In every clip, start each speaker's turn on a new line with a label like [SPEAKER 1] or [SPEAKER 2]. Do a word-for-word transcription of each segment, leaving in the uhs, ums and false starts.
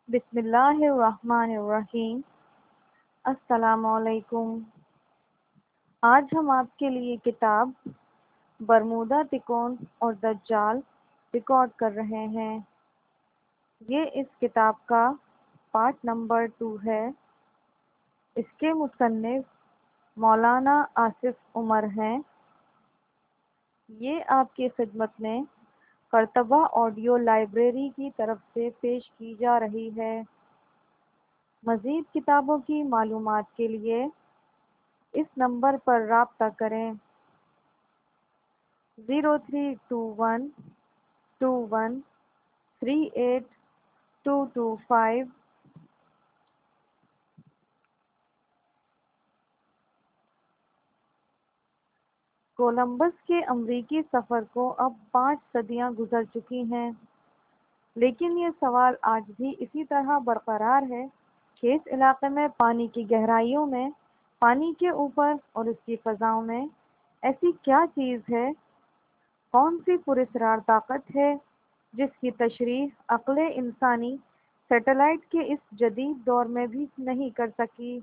[SPEAKER 1] بسم اللہ الرحمن الرحیم۔ السلام علیکم۔ آج ہم آپ کے لیے کتاب برمودا تکون اور دجال ریکارڈ کر رہے ہیں۔ یہ اس کتاب کا پارٹ نمبر ٹو ہے۔ اس کے مصنف مولانا آصف عمر ہیں۔ یہ آپ کی خدمت میں کرتبہ آڈیو لائبریری کی طرف سے پیش کی جا رہی ہے۔ مزید کتابوں کی معلومات کے لیے اس نمبر پر رابطہ کریں: zero three two one two one three eight two two five. Columbus کے امریکی سفر کو اب پانچ صدیاں گزر چکی ہیں، لیکن یہ سوال آج بھی اسی طرح برقرار ہے کہ اس علاقے میں پانی کی گہرائیوں میں، پانی کے اوپر اور اس کی فضاؤں میں ایسی کیا چیز ہے، کون سی پراسرار طاقت ہے جس کی تشریح عقل انسانی سیٹلائٹ کے اس جدید دور میں بھی نہیں کر سکی۔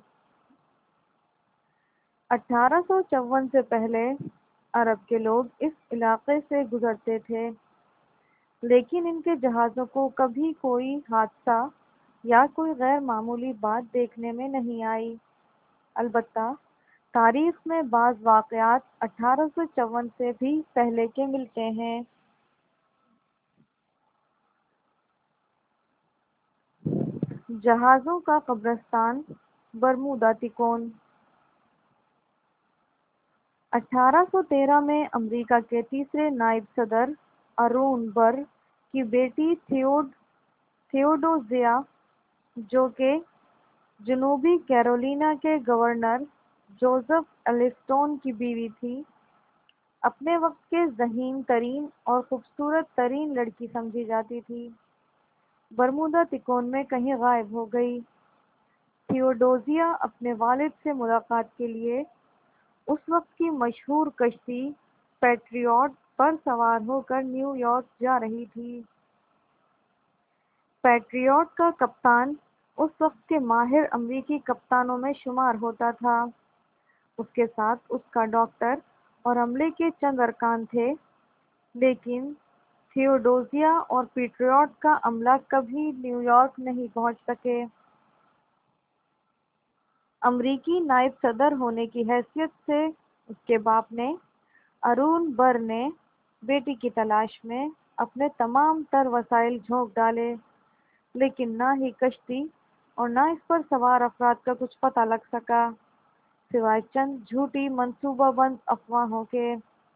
[SPEAKER 1] اٹھارہ سو چون سے پہلے عرب کے لوگ اس علاقے سے گزرتے تھے، لیکن ان کے جہازوں کو کبھی کوئی حادثہ یا کوئی غیر معمولی بات دیکھنے میں نہیں آئی۔ البتہ تاریخ میں بعض واقعات اٹھارہ سو چون سے بھی پہلے کے ملتے ہیں۔ جہازوں کا قبرستان برمودا تکون۔ اٹھارہ سو تیرہ میں امریکہ کے تیسرے نائب صدر ارون بر کی بیٹی تھیوڈ تھیوڈوزیا، جو کہ جنوبی کیرولینا کے گورنر جوزف ایلسٹون کی بیوی تھی، اپنے وقت کے ذہین ترین اور خوبصورت ترین لڑکی سمجھی جاتی تھی، برمودا تکون میں کہیں غائب ہو گئی۔ تھیوڈوزیا اپنے والد سے ملاقات کے لیے اس وقت کی مشہور کشتی پیٹریوٹ پر سوار ہو کر نیو یارک جا رہی تھی۔ پیٹریوٹ کا کپتان اس وقت کے ماہر امریکی کپتانوں میں شمار ہوتا تھا۔ اس کے ساتھ اس کا ڈاکٹر اور عملے کے چند ارکان تھے، لیکن تھیوڈوزیا اور پیٹریوٹ کا عملہ کبھی نیو یارک نہیں پہنچ سکے۔ امریکی نائب صدر ہونے کی حیثیت سے اس کے باپ نے، ارون بر نے، بیٹی کی تلاش میں اپنے تمام تر وسائل جھونک ڈالے، لیکن نہ ہی کشتی اور نہ اس پر سوار افراد کا کچھ پتہ لگ سکا، سوائے چند جھوٹی منصوبہ بند افواہوں کے۔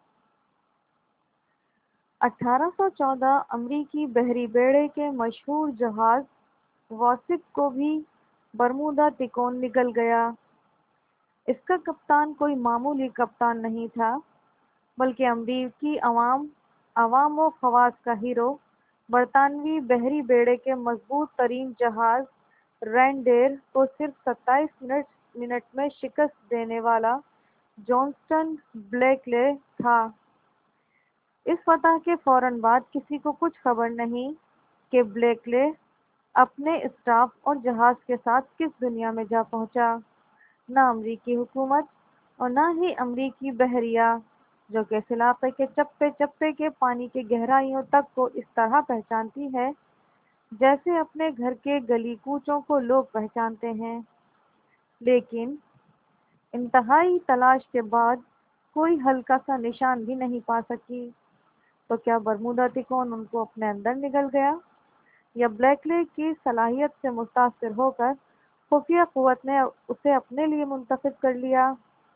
[SPEAKER 1] اٹھارہ سو چودہ امریکی بحری بیڑے کے مشہور جہاز واسپ کو بھی برمودا تکون نگل گیا۔ اس کا کپتان کوئی معمولی کپتان نہیں تھا، بلکہ امریکی عوام عوام و خواص کا ہیرو، برطانوی بحری بیڑے کے مضبوط ترین جہاز رینڈیر کو صرف ستائیس منٹ منٹ میں شکست دینے والا جونسٹن بلیکلے تھا۔ اس فتح کے فوراً بعد کسی کو کچھ خبر نہیں کہ بلیکلے اپنے اسٹاف اور جہاز کے ساتھ کس دنیا میں جا پہنچا۔ نہ امریکی حکومت اور نہ ہی امریکی بحریہ، جو کہ اس علاقے کے چپے چپے کے پانی کی گہرائیوں تک کو اس طرح پہچانتی ہے جیسے اپنے گھر کے گلی کوچوں کو لوگ پہچانتے ہیں، لیکن انتہائی تلاش کے بعد کوئی ہلکا سا نشان بھی نہیں پا سکی۔ تو کیا برمودا تکون ان کو اپنے اندر نگل گیا، یا بلیکلے کی صلاحیت سے متاثر ہو کر خفیہ قوت نے اسے اپنے لیے منتخب کر لیا؟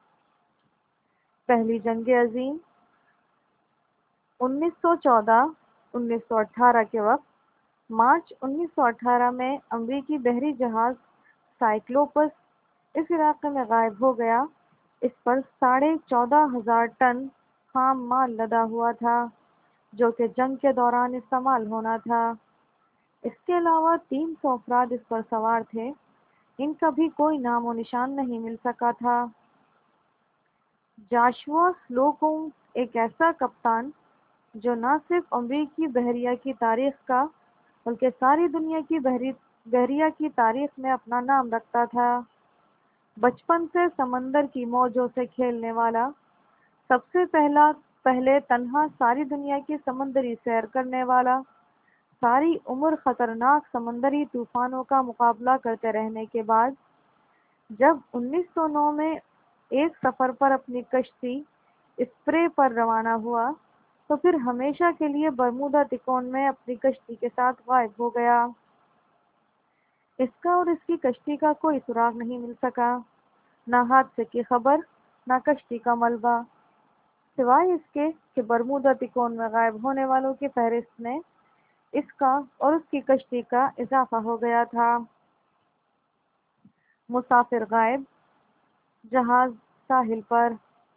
[SPEAKER 1] پہلی جنگ عظیم انیس سو چودہ انیس سو اٹھارہ کے وقت مارچ انیس سو اٹھارہ میں امریکی بحری جہاز سائکلوپس اس علاقے میں غائب ہو گیا۔ اس پر ساڑھے چودہ ہزار ٹن خام مال لدا ہوا تھا، جو کہ جنگ کے دوران استعمال ہونا تھا۔ اس کے علاوہ تین سو افراد اس پر سوار تھے، ان کا بھی کوئی نام و نشان نہیں مل سکا تھا۔ جاشوا سلوکوم ایک ایسا کپتان جو نہ صرف امریکی بحریہ کی تاریخ کا بلکہ ساری دنیا کی بحری بحریہ کی تاریخ میں اپنا نام رکھتا تھا۔ بچپن سے سمندر کی موجوں سے کھیلنے والا، سب سے پہلا پہلے تنہا ساری دنیا کی سمندری سیر کرنے والا، ساری عمر خطرناک سمندری طوفانوں کا مقابلہ کرتے رہنے کے بعد جب انیس سو نو میں ایک سفر پر اپنی کشتی اسپرے پر روانہ ہوا تو پھر ہمیشہ کے لیے برمودا تکون میں اپنی کشتی کے ساتھ غائب ہو گیا۔ اس کا اور اس کی کشتی کا کوئی سراغ نہیں مل سکا، نہ حادثے کی خبر، نہ کشتی کا ملبہ، سوائے اس کے کہ برمودا تکون میں غائب ہونے والوں کی فہرست میں اس کا اور اس کی کشتی کا اضافہ ہو گیا تھا۔ مسافر غائب، جہاز ساحل پر۔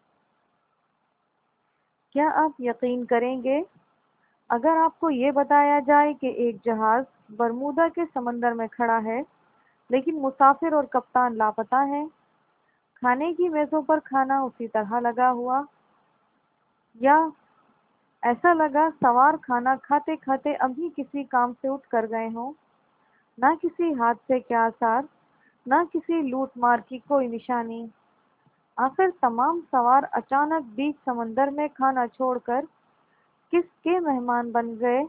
[SPEAKER 1] کیا آپ یقین کریں گے اگر آپ کو یہ بتایا جائے کہ ایک جہاز برمودا کے سمندر میں کھڑا ہے لیکن مسافر اور کپتان لاپتہ ہیں؟ کھانے کی میزوں پر کھانا اسی طرح لگا ہوا، یا ایسا لگا سوار کھانا کھاتے کھاتے ابھی کسی کام سے اٹھ کر گئے ہوں۔ نہ کسی حادثے کے آثار، نہ کسی لوٹ مار کی کوئی نشانی۔ آخر تمام سوار اچانک بیچ سمندر میں کھانا چھوڑ کر کس کے مہمان بن گئے؟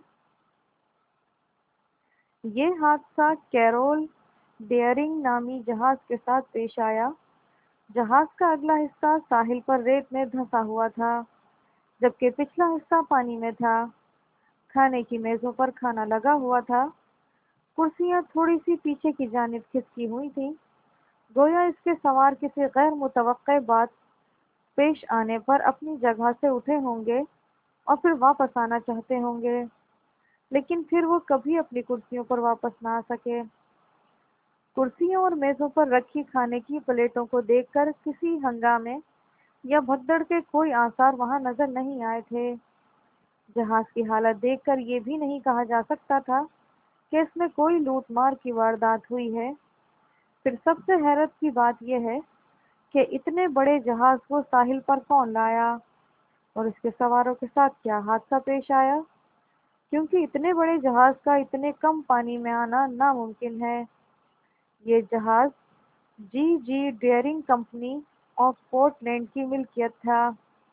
[SPEAKER 1] یہ حادثہ کیرول ڈیئرنگ نامی جہاز کے ساتھ پیش آیا۔ جہاز کا اگلا حصہ ساحل پر ریت میں دھنسا ہوا تھا جبکہ پچھلا حصہ پانی میں تھا۔ کھانے کی میزوں پر کھانا لگا ہوا تھا، کرسیاں تھوڑی سی پیچھے کی جانب کھسکی ہوئی تھیں، گویا اس کے سوار کسی غیر متوقع بات پیش آنے پر اپنی جگہ سے اٹھے ہوں گے اور پھر واپس آنا چاہتے ہوں گے، لیکن پھر وہ کبھی اپنی کرسیوں پر واپس نہ آ سکے۔ کرسیوں اور میزوں پر رکھی کھانے کی پلیٹوں کو دیکھ کر کسی ہنگامے یا بھگدڑ کے کوئی آثار وہاں نظر نہیں آئے تھے۔ جہاز کی حالت دیکھ کر یہ بھی نہیں کہا جا سکتا تھا کہ اس میں کوئی لوٹ مار کی واردات ہوئی ہے۔ پھر سب سے حیرت کی بات یہ ہے کہ اتنے بڑے جہاز کو ساحل پر کون لایا اور اس کے سواروں کے ساتھ کیا حادثہ پیش آیا، کیونکہ اتنے بڑے جہاز کا اتنے کم پانی میں آنا ناممکن ہے۔ یہ جہاز G G Deering company of Portland کی ملکیت تھا۔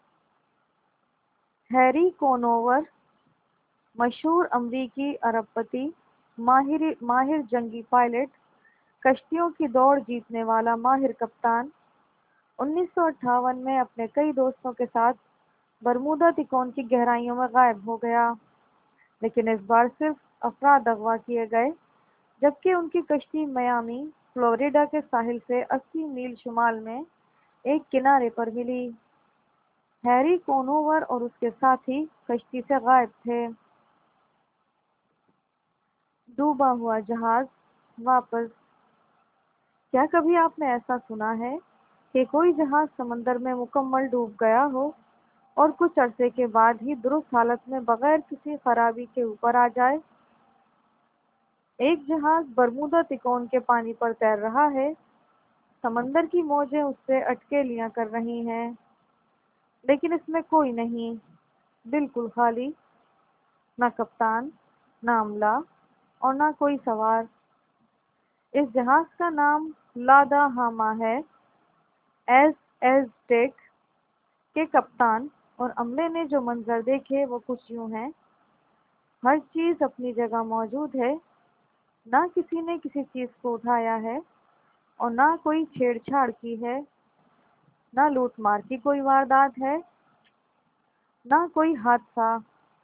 [SPEAKER 1] ہیری کونوور، مشہور امریکی ارب پتی، ماہر ماہر جنگی پائلٹ، کشتیوں کی دوڑ جیتنے والا ماہر کپتان، انیس سو اٹھاون میں اپنے کئی دوستوں کے ساتھ برمودا تکون کی گہرائیوں میں غائب ہو گیا، لیکن اس بار صرف افراد اغوا کیے گئے جبکہ ان کی کشتی میامی، فلوریڈا کے ساحل سے اسی میل شمال میں ایک کنارے پر ملی۔ ہیری کونوور اور اس کے ساتھی کشتی سے غائب تھے۔ ڈوبا ہوا جہاز واپس۔ کیا کبھی آپ نے ایسا سنا ہے کہ کوئی جہاز سمندر میں مکمل ڈوب گیا ہو اور کچھ عرصے کے بعد ہی درست حالت میں بغیر کسی خرابی کے اوپر آ جائے؟ ایک جہاز برمودا تکون کے پانی پر تیر رہا ہے، سمندر کی موجیں اس سے اٹکیلیاں کر رہی ہیں، لیکن اس میں کوئی نہیں، بالکل خالی، نہ کپتان، نہ عملہ اور نہ کوئی سوار۔ اس جہاز کا نام لادا ہاما ہے۔ ایز ایز ٹیک کے کپتان اور عملے نے جو منظر دیکھے وہ کچھ یوں ہیں: ہر چیز اپنی جگہ موجود ہے، نہ کسی نے کسی چیز کو اٹھایا ہے اور نہ کوئی چھیڑ چھاڑ کی ہے، نہ لوٹ مار کی کوئی واردات ہے، نہ کوئی حادثہ،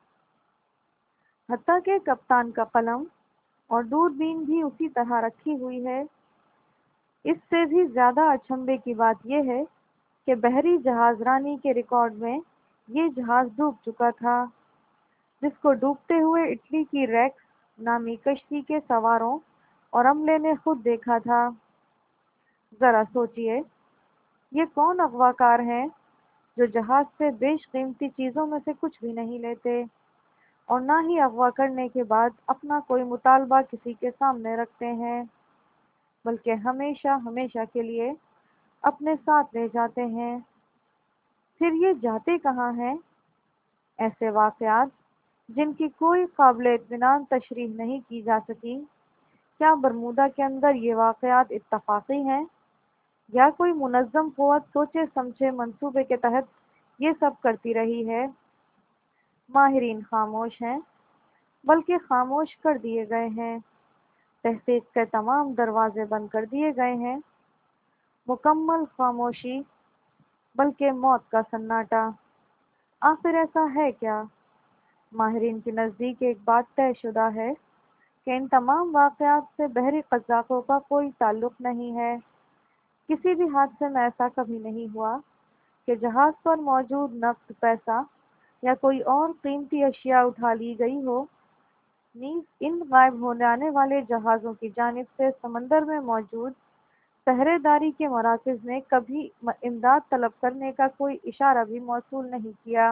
[SPEAKER 1] حتیٰ کہ کپتان کا قلم اور دوربین بھی اسی طرح رکھی ہوئی ہے۔ اس سے بھی زیادہ اچنبھے کی بات یہ ہے کہ بحری جہاز رانی کے ریکارڈ میں یہ جہاز ڈوب چکا تھا، جس کو ڈوبتے ہوئے اٹلی کی ریکس نامی کشتی کے سواروں اور عملے نے خود دیکھا تھا۔ ذرا سوچئے، یہ کون اغوا کار ہیں جو جہاز سے بیش قیمتی چیزوں میں سے کچھ بھی نہیں لیتے اور نہ ہی اغوا کرنے کے بعد اپنا کوئی مطالبہ کسی کے سامنے رکھتے ہیں، بلکہ ہمیشہ ہمیشہ کے لیے اپنے ساتھ لے جاتے ہیں۔ پھر یہ جاتے کہاں ہیں؟ ایسے واقعات جن کی کوئی قابل اطمینان تشریح نہیں کی جا سکی کیا برمودا کے اندر یہ واقعات اتفاقی ہیں یا کوئی منظم قوت سوچے سمجھے منصوبے کے تحت یہ سب کرتی رہی ہے؟ ماہرین خاموش ہیں، بلکہ خاموش کر دیے گئے ہیں۔ تحقیق کے تمام دروازے بند کر دیے گئے ہیں۔ مکمل خاموشی، بلکہ موت کا سناٹا۔ آخر ایسا ہے کیا؟ ماہرین کے نزدیک ایک بات طے شدہ ہے کہ ان تمام واقعات سے بحری قزاقوں کا کوئی تعلق نہیں ہے۔ کسی بھی حادثے میں ایسا کبھی نہیں ہوا کہ جہاز پر موجود نقد پیسہ یا کوئی اور قیمتی اشیاء اٹھا لی گئی ہو۔ نیز ان غائب ہو جانے والے جہازوں کی جانب سے سمندر میں موجود پہرے داری کے مراکز نے کبھی امداد طلب کرنے کا کوئی اشارہ بھی موصول نہیں کیا۔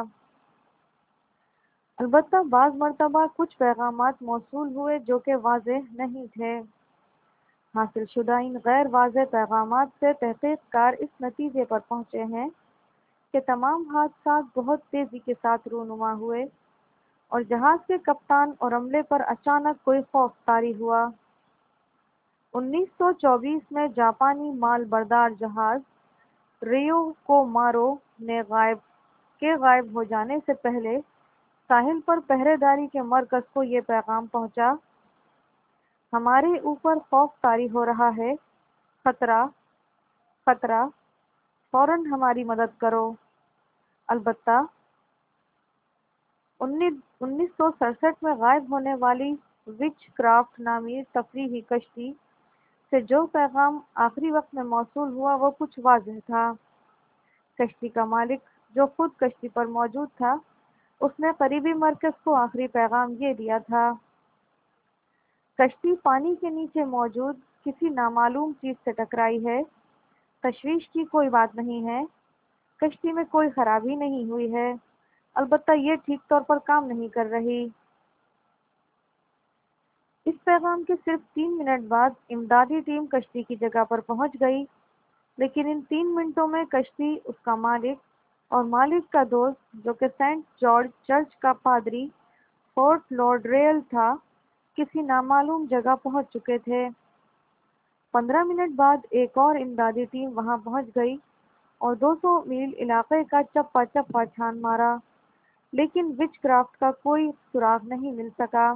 [SPEAKER 1] البتہ بعض مرتبہ کچھ پیغامات موصول ہوئے جو کہ واضح نہیں تھے۔ حاصل شدہ ان غیر واضح پیغامات سے تحقیق کار اس نتیجے پر پہنچے ہیں کہ تمام حادثات بہت تیزی کے ساتھ رونما ہوئے اور جہاز کے کپتان اور عملے پر اچانک کوئی خوف طاری ہوا۔ انیس سو چوبیس میں جاپانی مال بردار جہاز ریو کومارو نے غائب کے غائب ہو جانے سے پہلے ساحل پر پہرے داری کے مرکز کو یہ پیغام پہنچا: ہمارے اوپر خوف طاری ہو رہا ہے، خطرہ، خطرہ، فوراً ہماری مدد کرو۔ البتہ انیس سو سڑسٹھ میں غائب ہونے والی وچ کرافٹ نامی تفریحی کشتی سے جو پیغام آخری وقت میں موصول ہوا وہ کچھ واضح تھا۔ کشتی کا مالک جو خود کشتی پر موجود تھا، اس نے قریبی مرکز کو آخری پیغام یہ دیا تھا: کشتی پانی کے نیچے موجود کسی نامعلوم چیز سے ٹکرائی ہے۔ تشویش کی کوئی بات نہیں ہے، کشتی میں کوئی خرابی نہیں ہوئی ہے، البتہ یہ ٹھیک طور پر کام نہیں کر رہی۔ اس پیغام کے صرف تین منٹ بعد امدادی ٹیم کشتی کی جگہ پر پہنچ گئی، لیکن ان تین منٹوں میں کشتی، اس کا مالک اور مالک کا دوست جو کہ سینٹ جارج چرچ کا پادری فورٹ لارڈ ریل تھا، کسی نامعلوم جگہ پہنچ چکے تھے۔ پندرہ منٹ بعد ایک اور امدادی ٹیم وہاں پہنچ گئی اور دو سو میل علاقے کا چپا چپا چھان مارا، لیکن وچ کرافٹ کا کوئی سراغ نہیں مل سکا۔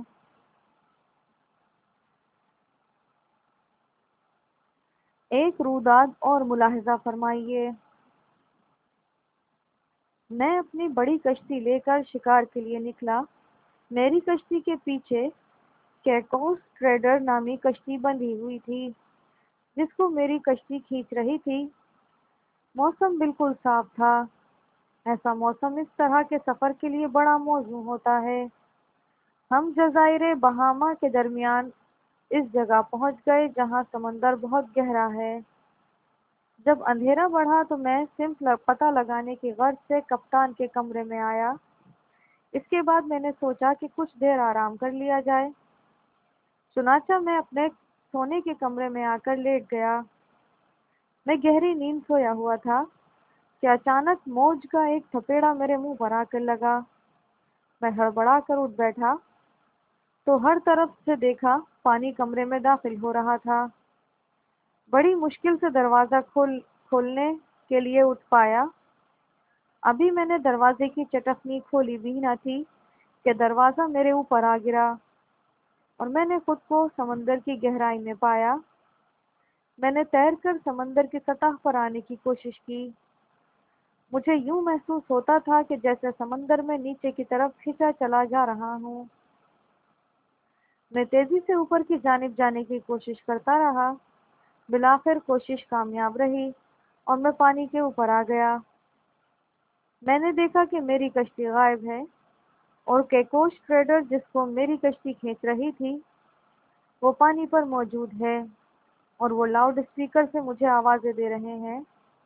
[SPEAKER 1] ایک روداد اور ملاحظہ فرمائیے۔ میں اپنی بڑی کشتی لے کر شکار کے لیے نکلا۔ میری کشتی کے پیچھے کیکوس ٹریڈر نامی کشتی بندھی ہوئی تھی جس کو میری کشتی کھینچ رہی تھی۔ موسم بالکل صاف تھا۔ ایسا موسم اس طرح کے سفر کے لیے بڑا موزوں ہوتا ہے۔ ہم جزائر بہاما کے درمیان اس جگہ پہنچ گئے جہاں سمندر بہت گہرا ہے۔ جب اندھیرا بڑھا تو میں سمت پتہ لگانے کی غرض سے کپتان کے کمرے میں آیا۔ اس کے بعد میں نے سوچا کہ کچھ دیر آرام کر لیا جائے۔ چنانچہ میں اپنے سونے کے کمرے میں آ کر لیٹ گیا۔ میں گہری نیند سویا ہوا تھا کہ اچانک موج کا ایک تھپیڑا میرے منہ پر آ کر لگا۔ میں ہڑبڑا کر اٹھ بیٹھا تو ہر طرف سے دیکھا پانی کمرے میں داخل ہو رہا تھا۔ بڑی مشکل سے دروازہ کھول کھولنے کے لیے اٹھ پایا۔ ابھی میں نے دروازے کی چٹکنی کھولی بھی نہ تھی کہ دروازہ میرے اوپر آ گرا اور میں نے خود کو سمندر کی گہرائی میں پایا۔ میں نے تیر کر سمندر کی سطح پر آنے کی کوشش کی۔ مجھے یوں محسوس ہوتا تھا کہ جیسے سمندر میں نیچے کی طرف کھینچا چلا جا رہا ہوں۔ میں تیزی سے اوپر کی جانب جانے کی کوشش کرتا رہا۔ بالآخر کوشش کامیاب رہی اور میں پانی کے اوپر آ گیا۔ میں نے دیکھا کہ میری کشتی غائب ہے اور کیکوس ٹریڈر جس کو میری کشتی کھینچ رہی تھی وہ پانی پر موجود ہے اور وہ لاؤڈ اسپیکر سے مجھے آوازیں دے رہے ہیں۔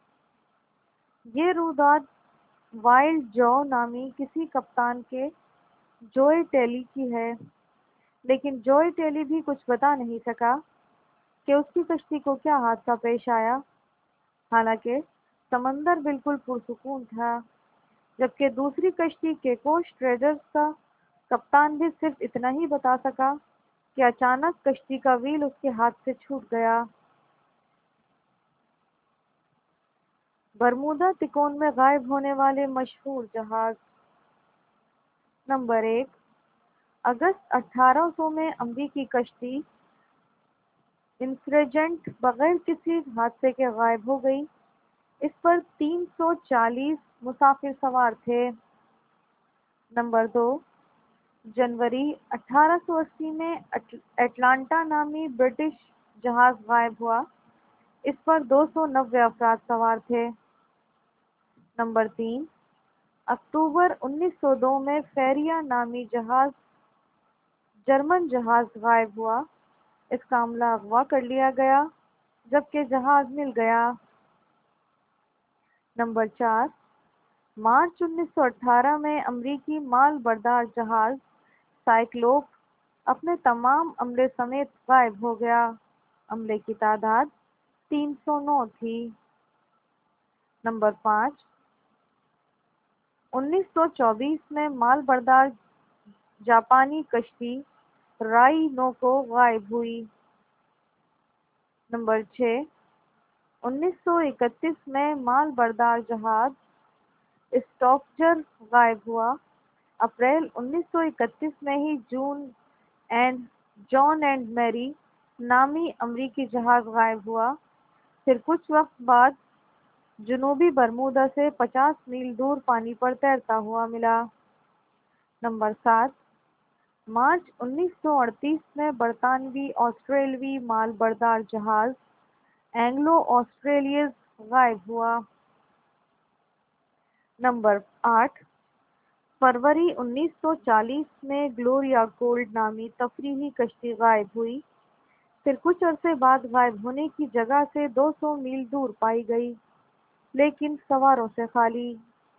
[SPEAKER 1] یہ روداد وائلڈ جو نامی کسی کپتان کے جوئے ٹیلی کی ہے، لیکن جوئے ٹیلی بھی کچھ بتا نہیں سکا کہ اس کی کشتی کو کیا حادثہ پیش آیا۔ حالانکہ سمندر بالکل پرسکون تھا، جبکہ دوسری کشتی کیکوس ٹریڈرز کا کپتان بھی صرف اتنا ہی بتا سکا کہ اچانک کشتی کا ویل اس کے ہاتھ سے چھوٹ گیا۔ برمودا تکون میں غائب ہونے والے مشہور جہاز۔ نمبر ایک، اگست اٹھارہ سو میں امریکی کشتی انسرجنٹ بغیر کسی حادثے کے غائب ہو گئی۔ اس پر تین سو چالیس مسافر سوار تھے۔ نمبر دو، جنوری اٹھارہ سو اسی میں اٹلانٹا نامی برٹش جہاز غائب ہوا۔ اس پر دو سو نوے افراد سوار تھے۔ نمبر تین، اکتوبر انیس سو دو میں فیریا نامی جہاز جرمن جہاز غائب ہوا۔ اس کا عملہ اغوا کر لیا گیا جبکہ جہاز مل گیا۔ نمبر چار، مارچ انیس سو اٹھارہ میں امریکی مال بردار جہاز سائکلوپ اپنے تمام عملے سمیت غائب ہو گیا۔ عملے کی تعداد تین سو نو تھی۔ نمبر پانچ، انیس سو چوبیس میں مال بردار جاپانی کشتی رائی نوکو غائب ہوئی۔ نمبر چھ، انیس سو اکتیس میں مال بردار جہاز اسٹاکچر غائب ہوا۔ اپریل انیس سو اکتیس میں ہی جون اینڈ جان اینڈ میری نامی امریکی جہاز غائب ہوا۔ پھر کچھ وقت بعد جنوبی برمودا سے پچاس میل دور پانی پر تیرتا ہوا ملا۔ نمبر سات، مارچ انیس سو اڑتیس میں برطانوی آسٹریلوی مال بردار جہاز اینگلو آسٹریلیز غائب ہوا۔ نمبر آٹھ، فروری انیس سو چالیس میں گلوریا گولڈ نامی تفریحی کشتی غائب ہوئی۔ پھر کچھ عرصے بعد غائب ہونے کی جگہ سے دو سو میل دور پائی گئی لیکن سواروں سے خالی۔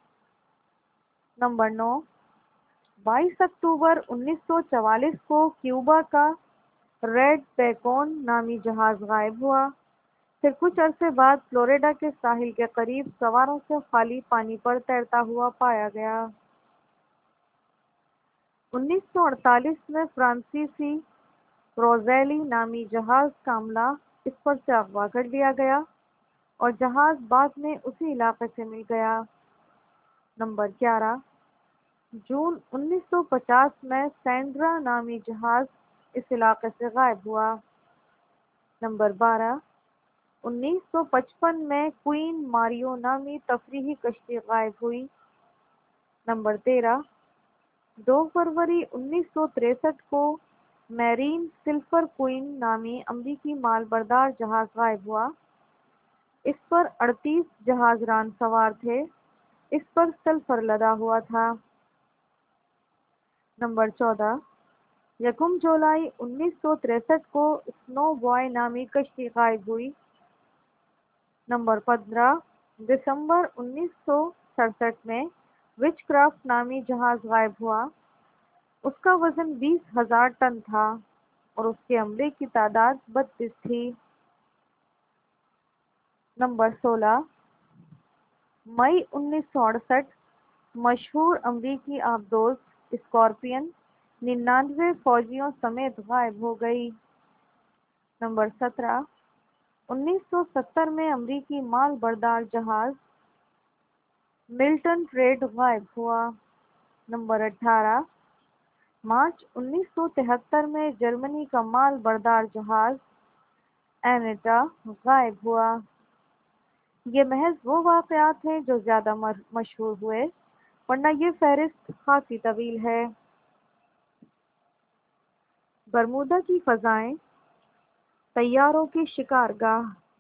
[SPEAKER 1] نمبر نو، بائیس اکتوبر انیس سو چوالیس کو کیوبا کا ریڈ بیکون نامی جہاز غائب ہوا۔ پھر کچھ عرصے بعد فلوریڈا کے ساحل کے قریب سواروں سے خالی پانی پر تیرتا ہوا پایا گیا۔ انیس سو اڑتالیس میں فرانسیسی روزیلی نامی جہاز کا عملہ اس پر سے اغوا کر لیا گیا اور جہاز بعد میں اسی علاقے سے مل گیا۔ نمبر گیارہ، جون انیس سو پچاس میں سینڈرا نامی جہاز اس علاقے سے غائب ہوا۔ نمبر بارہ، انیس سو پچپن میں کوئین ماریو نامی تفریحی کشتی غائب ہوئی۔ نمبر تیرہ، دو فروری انیس سو تریسٹھ کو میرین سلفر کوئین نامی امریکی مال بردار جہاز غائب ہوا۔ اس پر اڑتیس جہاز ران سوار تھے۔ اس پر سلفر لدا ہوا تھا۔ نمبر چودہ، یکم جولائی انیس سو تریسٹھ کو اسنو بوائے نامی کشتی غائب ہوئی۔ نمبر پندرہ، دسمبر انیس سو سڑسٹھ میں وچ کرافٹ نامی جہاز غائب ہوا۔ اس کا وزن بیس ہزار ٹن تھا اور اس کے عملے کی تعداد بتیس تھی۔ نمبر سولہ، مئی انیس سو اڑسٹھ مشہور امریکی آبدوز اسکارپین ننانوے فوجیوں سمیت غائب ہو گئی۔ نمبر سترہ، انیس سو ستر میں امریکی مال بردار جہاز ملٹن ریڈ غائب ہوا۔ نمبر اٹھارہ، مارچ انیس سو تہتر میں جرمنی کا مال بردار جہاز اینیٹا غائب ہوا۔ یہ محض وہ واقعات ہیں جو زیادہ مشہور ہوئے، ورنہ یہ فہرست خاصی طویل ہے۔ برمودا کی فضائیں، طیاروں کی شکارگاہ۔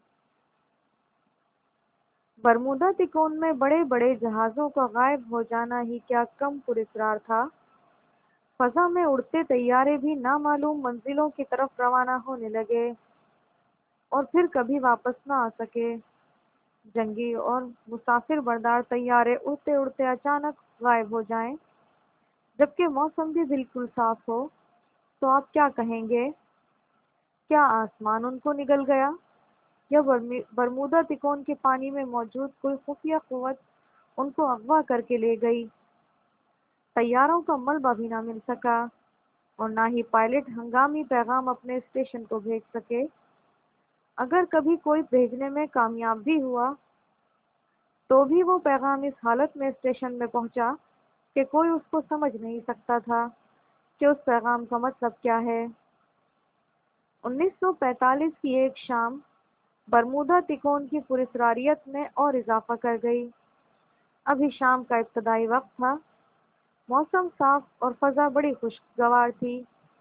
[SPEAKER 1] برمودا تکون میں بڑے بڑے جہازوں کا غائب ہو جانا ہی کیا کم پراسرار تھا۔ فضا میں اڑتے طیارے بھی نامعلوم منزلوں کی طرف روانہ ہونے لگے اور پھر کبھی واپس نہ آ سکے۔ جنگی اور مسافر بردار طیارے اڑتے اڑتے اچانک غائب ہو جائیں جبکہ موسم بھی بالکل صاف ہو تو آپ کیا کہیں گے؟ کیا آسمان ان کو نگل گیا یا برمودا تکون کے پانی میں موجود کوئی خفیہ قوت ان کو اغوا کر کے لے گئی؟ طیاروں کا ملبہ بھی نہ مل سکا۔ اور نہ ہی پائلٹ ہنگامی پیغام اپنے اسٹیشن کو بھیج سکے۔ اگر کبھی کوئی بھیجنے میں کامیاب بھی ہوا تو بھی وہ پیغام اس حالت میں اسٹیشن میں پہنچا کہ کوئی اس کو سمجھ نہیں سکتا تھا کہ اس پیغام کا مطلب کیا ہے۔ انیس سو پینتالیس کی ایک شام برمودا تکون کی پراسراریت میں اور اضافہ کر گئی۔ ابھی شام کا ابتدائی وقت تھا، موسم صاف اور فضا بڑی خوشگوار تھی۔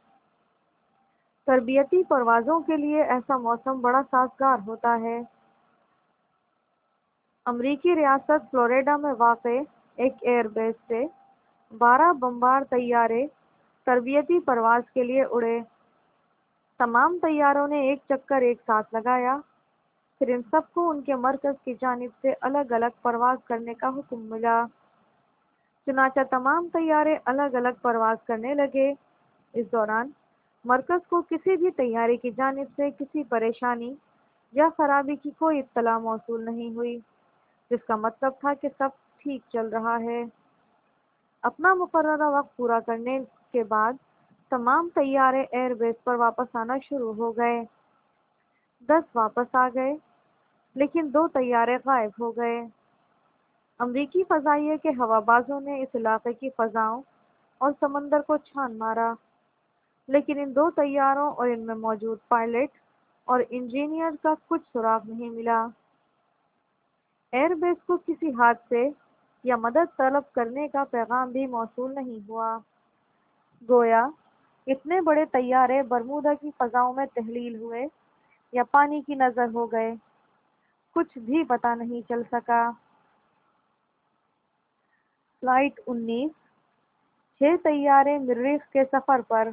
[SPEAKER 1] تربیتی پروازوں کے لیے ایسا موسم بڑا سازگار ہوتا ہے۔ امریکی ریاست فلوریڈا میں واقع ایک ایئر بیس سے بارہ بمبار طیارے تربیتی پرواز کے لیے اڑے۔ تمام طیاروں نے ایک چکر ایک ساتھ لگایا، پھر ان سب کو ان کے مرکز کی جانب سے الگ الگ پرواز کرنے کا حکم ملا۔ چنانچہ تمام طیارے الگ الگ پرواز کرنے لگے۔ اس دوران مرکز کو کسی بھی طیارے کی جانب سے کسی پریشانی یا خرابی کی کوئی اطلاع موصول نہیں ہوئی، جس کا مطلب تھا کہ سب ٹھیک چل رہا ہے۔ اپنا مقررہ وقت پورا کرنے کے بعد تمام طیارے ایئر بیس پر واپس آنا شروع ہو گئے۔ دس واپس آ گئے، لیکن دو طیارے غائب ہو گئے۔ امریکی فضائیہ کے ہوابازوں نے اس علاقے کی فضاؤں اور سمندر کو چھان مارا، لیکن ان دو طیاروں اور ان میں موجود پائلٹ اور انجینئر کا کچھ سراغ نہیں ملا۔ ایئر بیس کو کسی حادثے یا مدد طلب کرنے کا پیغام بھی موصول نہیں ہوا۔ گویا اتنے بڑے طیارے برمودا کی فضاؤں میں تحلیل ہوئے یا پانی کی نظر ہو گئے، کچھ بھی پتہ نہیں چل سکا۔ فلائٹ انیس، چھ طیارے مریخ کے سفر پر۔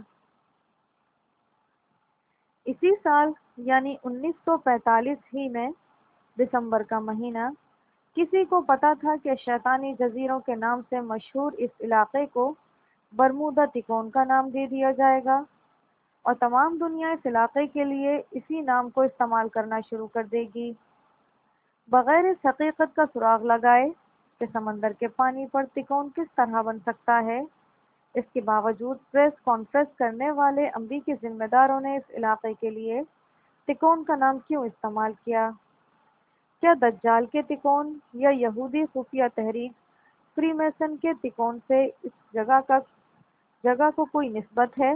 [SPEAKER 1] اسی سال یعنی انیس سو پینتالیس ہی میں دسمبر کا مہینہ، کسی کو پتا تھا کہ شیطانی جزیروں کے نام سے مشہور اس علاقے کو برمودا تکون کا نام دے دیا جائے گا اور تمام دنیا اس علاقے کے لیے اسی نام کو استعمال کرنا شروع کر دے گی۔ بغیر اس حقیقت کا سراغ لگائے کہ سمندر کے پانی پر تکون کس طرح بن سکتا ہے، اس کے باوجود پریس کانفرنس کرنے والے امریکی ذمہ داروں نے اس علاقے کے لیے تکون کا نام کیوں استعمال کیا؟ کیا دجال کے تکون یا یہودی خفیہ تحریک فری میسن کے تکون سے اس جگہ کا جگہ کو کوئی نسبت ہے؟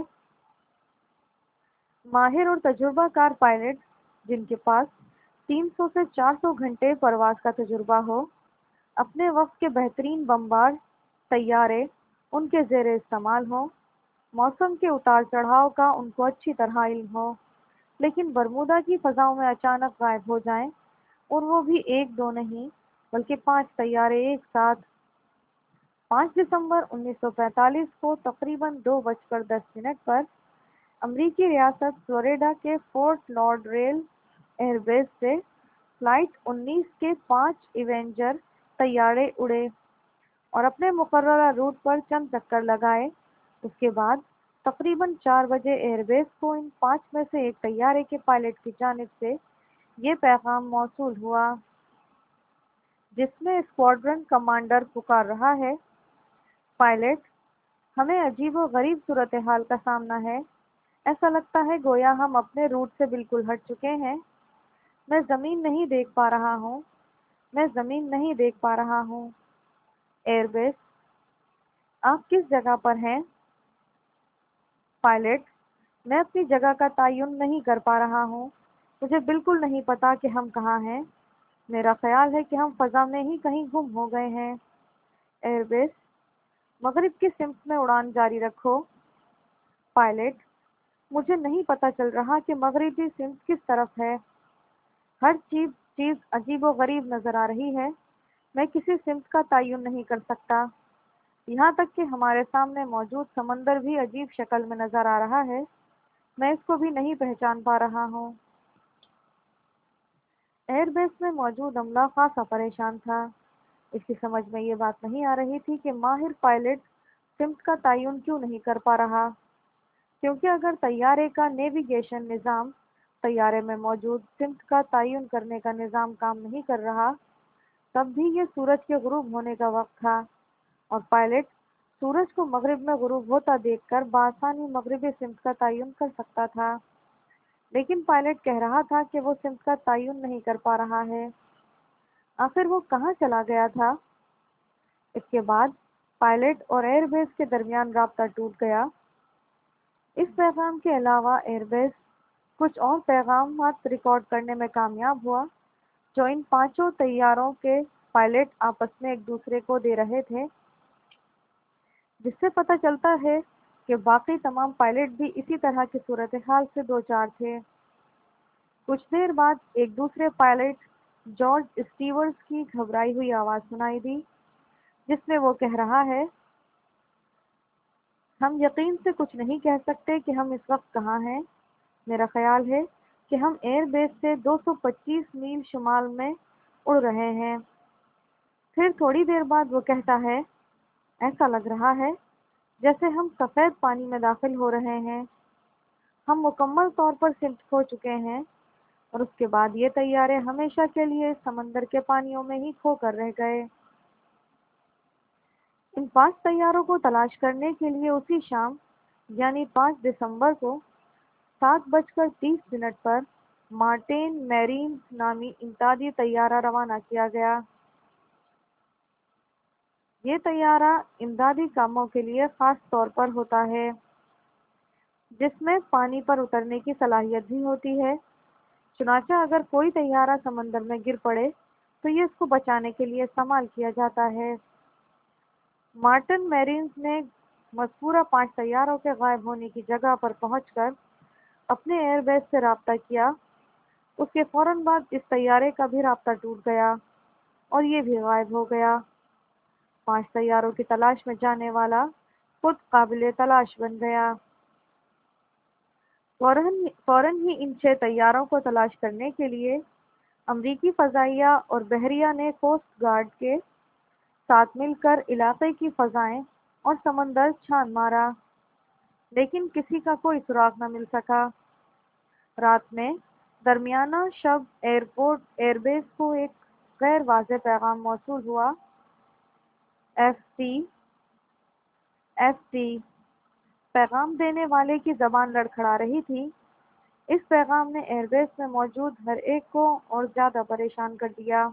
[SPEAKER 1] ماہر اور تجربہ کار پائلٹ جن کے پاس تین سو سے چار سو گھنٹے پرواز کا تجربہ ہو، اپنے وقت کے بہترین بمبار طیارے ان کے زیر استعمال ہوں، موسم کے اتار چڑھاؤ کا ان کو اچھی طرح علم ہو، لیکن برمودا کی فضاؤں میں اچانک غائب ہو جائیں، اور وہ بھی ایک دو نہیں بلکہ پانچ طیارے ایک ساتھ۔ پانچ دسمبر انیس سو پینتالیس کو تقریباً دو بج کر دس منٹ پر امریکی ریاست فلوریڈا کے Fort Lauderdale air base سے فلائٹ انیس کے پانچ ایونجر طیارے اڑے اور اپنے مقررہ روٹ پر چند چکر لگائے۔ اس کے بعد تقریباً چار بجے ایئر بیس کو ان پانچ میں سے ایک طیارے کے پائلٹ کی جانب سے یہ پیغام موصول ہوا، جس میں اسکواڈرن کمانڈر پکار رہا ہے: پائلٹ، ہمیں عجیب و غریب صورتحال کا سامنا ہے۔ ایسا لگتا ہے گویا ہم اپنے روٹ سے بالکل ہٹ چکے ہیں۔ میں زمین نہیں دیکھ پا رہا ہوں، میں زمین نہیں دیکھ پا رہا ہوں۔ ایئر بیس، آپ کس جگہ پر ہیں؟ پائلٹ، میں اپنی جگہ کا تعین نہیں کر پا رہا ہوں، مجھے بالکل نہیں پتا کہ ہم کہاں ہیں، میرا خیال ہے کہ ہم فضا میں ہی کہیں گم ہو گئے ہیں۔ ایئر بیس، مغرب کی سمت میں اڑان جاری رکھو۔ پائلٹ، مجھے نہیں پتا چل رہا کہ مغربی سمت کس طرف ہے، ہر چیز چیز عجیب و غریب نظر آ رہی ہے، میں کسی سمت کا تعین نہیں کر سکتا، یہاں تک کہ ہمارے سامنے موجود سمندر بھی عجیب شکل میں نظر آ رہا ہے، میں اس کو بھی نہیں پہچان پا رہا ہوں۔ ایئر بیس میں موجود عملہ خاصا پریشان تھا۔ اس کی سمجھ میں یہ بات نہیں آ رہی تھی کہ ماہر پائلٹ سمت کا تعین کیوں نہیں کر پا رہا، کیونکہ اگر طیارے کا نیویگیشن نظام طیارے میں موجود سمت کا تعین کرنے کا نظام کام نہیں کر رہا، تب بھی یہ سورج کے غروب ہونے کا وقت تھا اور پائلٹ سورج کو مغرب میں غروب ہوتا دیکھ کر بآسانی مغربی سمت کا تعین کر سکتا تھا، لیکن پائلٹ کہہ رہا تھا کہ وہ سمت کا تعین نہیں کر پا رہا ہے۔ آخر وہ کہاں چلا گیا تھا؟ اس کے بعد پائلٹ اور ایئر بیس کے درمیان رابطہ ٹوٹ گیا۔ اس پیغام کے علاوہ ایئر بیس کچھ اور پیغامات ریکارڈ کرنے میں کامیاب ہوا جو ان پانچوں طیاروں کے پائلٹ آپس میں ایک دوسرے کو دے رہے تھے، جس سے پتہ چلتا ہے کہ باقی تمام پائلٹ بھی اسی طرح کی صورتحال سے دوچار تھے۔ کچھ دیر بعد ایک دوسرے پائلٹ جارج اسٹیورز کی گھبرائی ہوئی آواز سنائی دی، جس میں وہ کہہ رہا ہے، ہم یقین سے کچھ نہیں کہہ سکتے کہ ہم اس وقت کہاں ہیں۔ میرا خیال ہے کہ ہم ایئر بیس سے دو سو پچیس میل شمال میں اڑ رہے ہیں۔ پھر تھوڑی دیر بعد وہ کہتا ہے، ایسا لگ رہا ہے جیسے ہم سفید پانی میں داخل ہو رہے ہیں۔ ہم مکمل طور پر سمت کھو چکے ہیں اور اس کے بعد یہ طیارے ہمیشہ کے لیے سمندر کے پانیوں میں ہی کھو کر رہ گئے۔ ان پانچ طیاروں کو تلاش کرنے کے لیے اسی شام یعنی پانچ دسمبر کو سات بج کر تیس منٹ پر مارٹین میرینز نامی امدادی طیارہ روانہ کیا گیا۔ یہ طیارہ امدادی کاموں کے لیے خاص طور پر ہوتا ہے، جس میں پانی پر اترنے کی صلاحیت بھی ہوتی ہے۔ چنانچہ اگر کوئی طیارہ سمندر میں گر پڑے تو یہ اس کو بچانے کے لیے استعمال کیا جاتا ہے۔ مارٹن میرینز نے مذکورہ پانچ طیاروں کے غائب ہونے کی جگہ پر پہنچ کر اپنے ایئر بیس سے رابطہ کیا۔ اس کے فوراً بعد اس طیارے کا بھی رابطہ ٹوٹ گیا اور یہ بھی غائب ہو گیا۔ پانچ طیاروں کی تلاش میں جانے والا خود قابل تلاش بن گیا۔ فوراً فوراً ہی ان چھ طیاروں کو تلاش کرنے کے لیے امریکی فضائیہ اور بحریہ نے کوسٹ گارڈ کے ساتھ مل کر علاقے کی فضائیں اور سمندر چھان مارا، لیکن کسی کا کوئی سراغ نہ مل سکا۔ رات میں درمیانہ شب ایئرپورٹ ایئر بیس کو ایک غیر واضح پیغام موصول ہوا، ایف ٹی ایف ٹی پیغام دینے والے کی زبان لڑکھڑا رہی تھی۔ اس پیغام نے ایئر بیس میں موجود ہر ایک کو اور زیادہ پریشان کر دیا،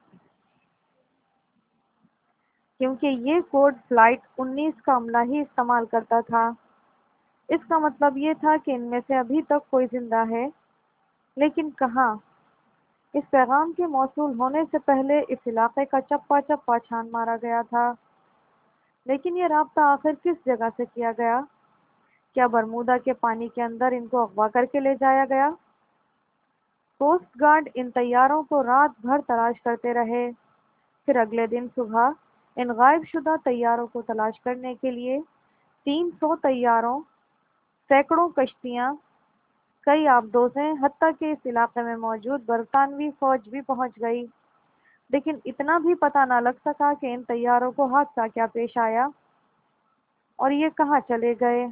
[SPEAKER 1] کیونکہ یہ کوڈ فلائٹ انیس کا عملہ ہی استعمال کرتا تھا۔ اس کا مطلب یہ تھا کہ ان میں سے ابھی تک کوئی زندہ ہے، لیکن کہاں؟ اس پیغام کے موصول ہونے سے پہلے اس علاقے کا چپا چپا چھان مارا گیا تھا، لیکن یہ رابطہ آخر کس جگہ سے کیا گیا؟ کیا برمودا کے پانی کے اندر ان کو اغوا کر کے لے جایا گیا؟ کوسٹ گارڈ ان طیاروں کو رات بھر تلاش کرتے رہے۔ پھر اگلے دن صبح ان غائب شدہ طیاروں کو تلاش کرنے کے لیے تین سو طیاروں، سینکڑوں کشتیاں، کئی آبدوزیں، حتیٰ کہ اس علاقے میں موجود برطانوی فوج بھی پہنچ گئی، لیکن اتنا بھی پتہ نہ لگ سکا کہ ان طیاروں کو حادثہ کیا پیش آیا اور یہ کہاں چلے گئے۔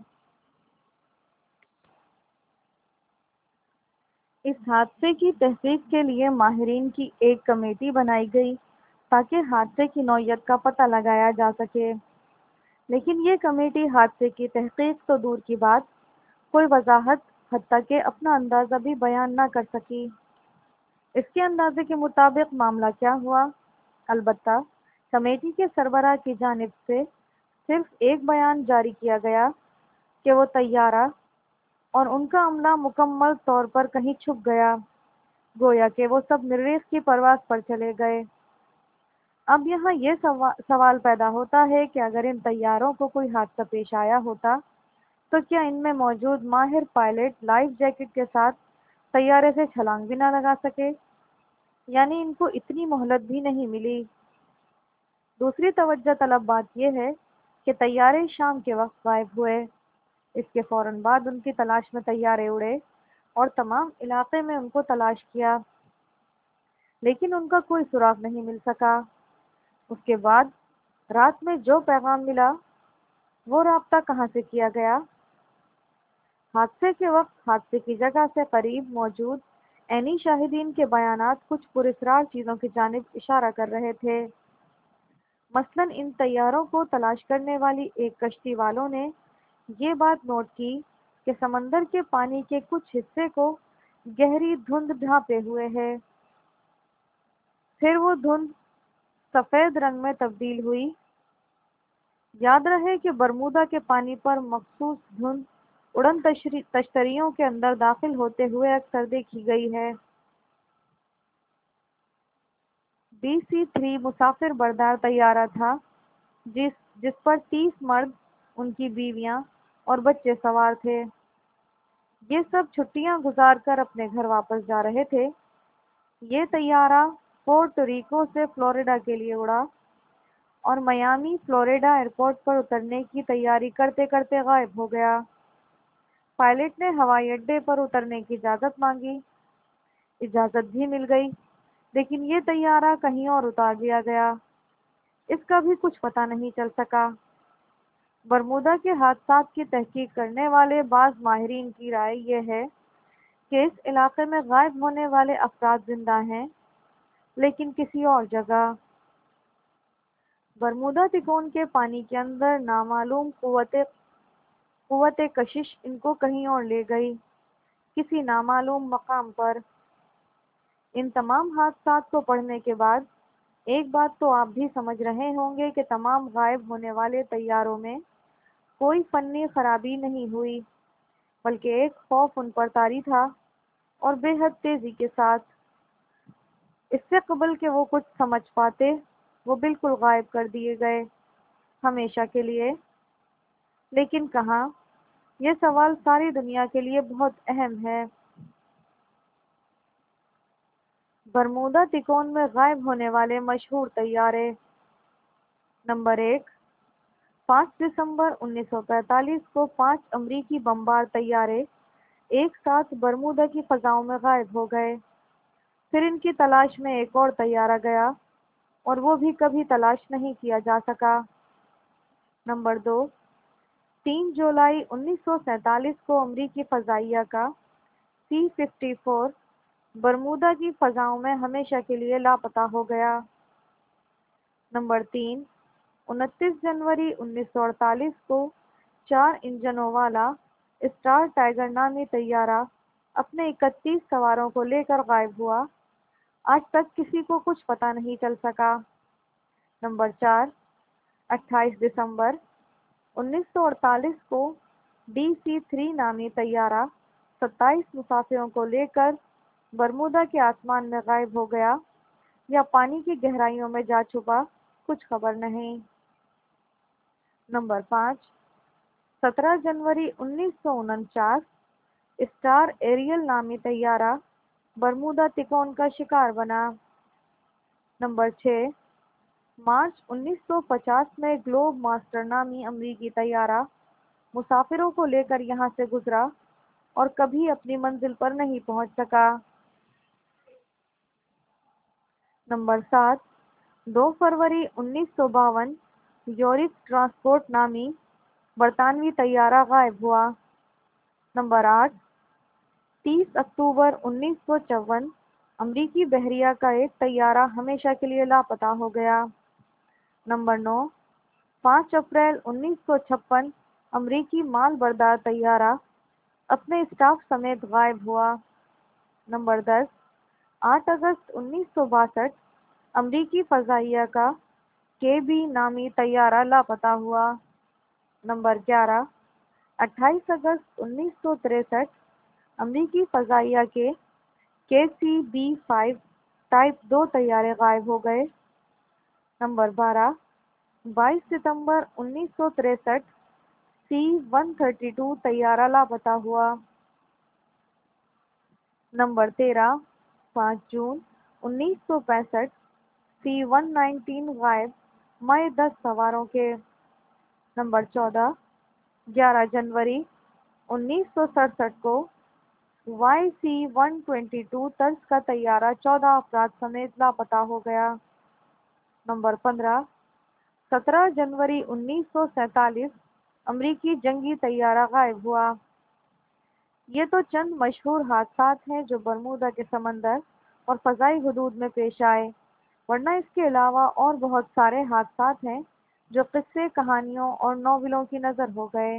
[SPEAKER 1] اس حادثے کی تحقیق کے لیے ماہرین کی ایک کمیٹی بنائی گئی تاکہ حادثے کی نوعیت کا پتہ لگایا جا سکے، لیکن یہ کمیٹی حادثے کی تحقیق تو دور کی بات، کوئی وضاحت حتیٰ کہ اپنا اندازہ بھی بیان نہ کر سکی۔ اس کے اندازے کے مطابق معاملہ کیا ہوا؟ البتہ کمیٹی کے سربراہ کی جانب سے صرف ایک بیان جاری کیا گیا کہ وہ طیارہ اور ان کا عملہ مکمل طور پر کہیں چھپ گیا، گویا کہ وہ سب مریخ کی پرواز پر چلے گئے۔ اب یہاں یہ سوال پیدا ہوتا ہے کہ اگر ان طیاروں کو کوئی حادثہ پیش آیا ہوتا تو کیا ان میں موجود ماہر پائلٹ لائف جیکٹ کے ساتھ طیارے سے چھلانگ بھی نہ لگا سکے؟ یعنی ان کو اتنی مہلت بھی نہیں ملی۔ دوسری توجہ طلب بات یہ ہے کہ طیارے شام کے وقت غائب ہوئے۔ اس کے فوراً بعد ان کی تلاش میں طیارے اڑے اور تمام علاقے میں ان کو تلاش کیا، لیکن ان کا کوئی سراغ نہیں مل سکا۔ اس کے بعد رات میں جو پیغام ملا وہ رابطہ کہاں سے کیا گیا؟ حادثے کے وقت حادثے کی جگہ سے قریب موجود عینی شاہدین کے بیانات کچھ پراسرار چیزوں کی جانب اشارہ کر رہے تھے۔ مثلاً ان طیاروں کو تلاش کرنے والی ایک کشتی والوں نے یہ بات نوٹ کی کہ سمندر کے پانی کے کچھ حصے کو گہری دھند ڈھانپے ہوئے ہے، پھر وہ دھند سفید رنگ میں تبدیل ہوئی۔ یاد رہے کہ برمودا کے پانی پر مخصوص دھند اڑن تشتریوں کے اندر داخل ہوتے ہوئے اکثر دیکھی گئی ہے۔ بی سی تھری مسافر بردار طیارہ تھا جس جس پر تیس مرد، ان کی بیویاں اور بچے سوار تھے۔ یہ سب چھٹیاں گزار کر اپنے گھر واپس جا رہے تھے۔ یہ طیارہ پورٹو ریکو سے فلوریڈا کے لیے اڑا اور میامی فلوریڈا ایئرپورٹ پر اترنے کی تیاری کرتے کرتے غائب ہو گیا۔ پائلٹ نے ہوائی اڈے پر اترنے کی اجازت مانگی، اجازت بھی مل گئی، لیکن یہ طیارہ کہیں اور اتار دیا گیا۔ اس کا بھی کچھ پتہ نہیں چل سکا۔ برمودا کے حادثات کی تحقیق کرنے والے بعض ماہرین کی رائے یہ ہے کہ اس علاقے میں غائب ہونے والے افراد زندہ ہیں، لیکن کسی اور جگہ۔ برمودا تکون کے پانی کے اندر نامعلوم قوت قوت کشش ان کو کہیں اور لے گئی، کسی نامعلوم مقام پر۔ ان تمام حادثات کو پڑھنے کے بعد ایک بات تو آپ بھی سمجھ رہے ہوں گے کہ تمام غائب ہونے والے طیاروں میں کوئی فنی خرابی نہیں ہوئی، بلکہ ایک خوف ان پر طاری تھا اور بے حد تیزی کے ساتھ۔ اس سے قبل کہ وہ کچھ سمجھ پاتے، وہ بالکل غائب کر دیے گئے، ہمیشہ کے لیے۔ لیکن کہاں؟ یہ سوال ساری دنیا کے لیے بہت اہم ہے۔ برمودا تکون میں غائب ہونے والے مشہور طیارے۔ نمبر ایک، پانچ دسمبر انیس سو پینتالیس کو پانچ امریکی بمبار طیارے ایک ساتھ برمودا کی فضاؤں میں غائب ہو گئے۔ پھر ان کی تلاش میں ایک اور طیارہ گیا اور وہ بھی کبھی تلاش نہیں کیا جا سکا۔ نمبر دو، تین جولائی انیس سو سینتالیس کو امریکی فضائیہ کا سی ففٹی فور برمودا کی فضاؤں میں ہمیشہ کے لیے لاپتہ ہو گیا۔ نمبر تین، انتیس جنوری انیس سو اڑتالیس کو چار انجنوں والا اسٹار ٹائیگر نامی طیارہ اپنے اکتیس سواروں کو لے کر غائب ہوا۔ آج تک کسی کو کچھ پتہ نہیں چل سکا۔ نمبر چار، اٹھائیس دسمبر انیس سو اڑتالیس کو ڈی سی تھری نامی طیارہ ستائیس مسافروں کو لے کر برمودا کے آسمان میں غائب ہو گیا یا پانی کی گہرائیوں میں جا چھپا، کچھ خبر نہیں۔ نمبر پانچ، سترہ جنوری انیس سو انچاس اسٹار ایریل نامی طیارہ برمودا تکون کا شکار بنا۔ نمبر چھ، مارچ انیس سو پچاس میں گلوب ماسٹر نامی امریکی طیارہ مسافروں کو لے کر یہاں سے گزرا اور کبھی اپنی منزل پر نہیں پہنچ سکا۔ نمبر سات، دو فروری انیس سو باون یورک ٹرانسپورٹ نامی برطانوی طیارہ غائب ہوا۔ نمبر آٹھ، تیس اکتوبر انیس سو چون امریکی بحریہ کا ایک طیارہ ہمیشہ کے لیے لاپتہ ہو گیا۔ نمبر نو، پانچ اپریل انیس سو چھپن امریکی مال بردار طیارہ اپنے اسٹاف سمیت غائب ہوا۔ نمبر دس، آٹھ اگست انیس سو باسٹھ امریکی فضائیہ کا کے بی نامی طیارہ لاپتہ ہوا۔ نمبر گیارہ، اٹھائیس اگست انیس سو تریسٹھ امریکی فضائیہ کے K C B five type دو طیارے غائب ہو گئے۔ نمبر بارہ، بائیس ستمبر انیس سو تریسٹھ سی ون تھرٹی ٹو طیارہ لاپتہ ہوا۔ نمبر تیرہ، پانچ جون انیس سو پینسٹھ سی ون نائنٹین غائب مائع دس سواروں کے۔ نمبر چودہ، گیارہ جنوری انیس سو سڑسٹھ کو Y C one twenty two طرز کا طیارہ چودہ افراد سمیت لاپتہ ہو گیا۔ نمبر پندرہ، سترہ جنوری انیس سو سینتالیس امریکی جنگی طیارہ غائب ہوا۔ یہ تو چند مشہور حادثات ہیں جو برمودا کے سمندر اور فضائی حدود میں پیش آئے، ورنہ اس کے علاوہ اور بہت سارے حادثات ہیں جو قصے، کہانیوں اور ناولوں کی نظر ہو گئے۔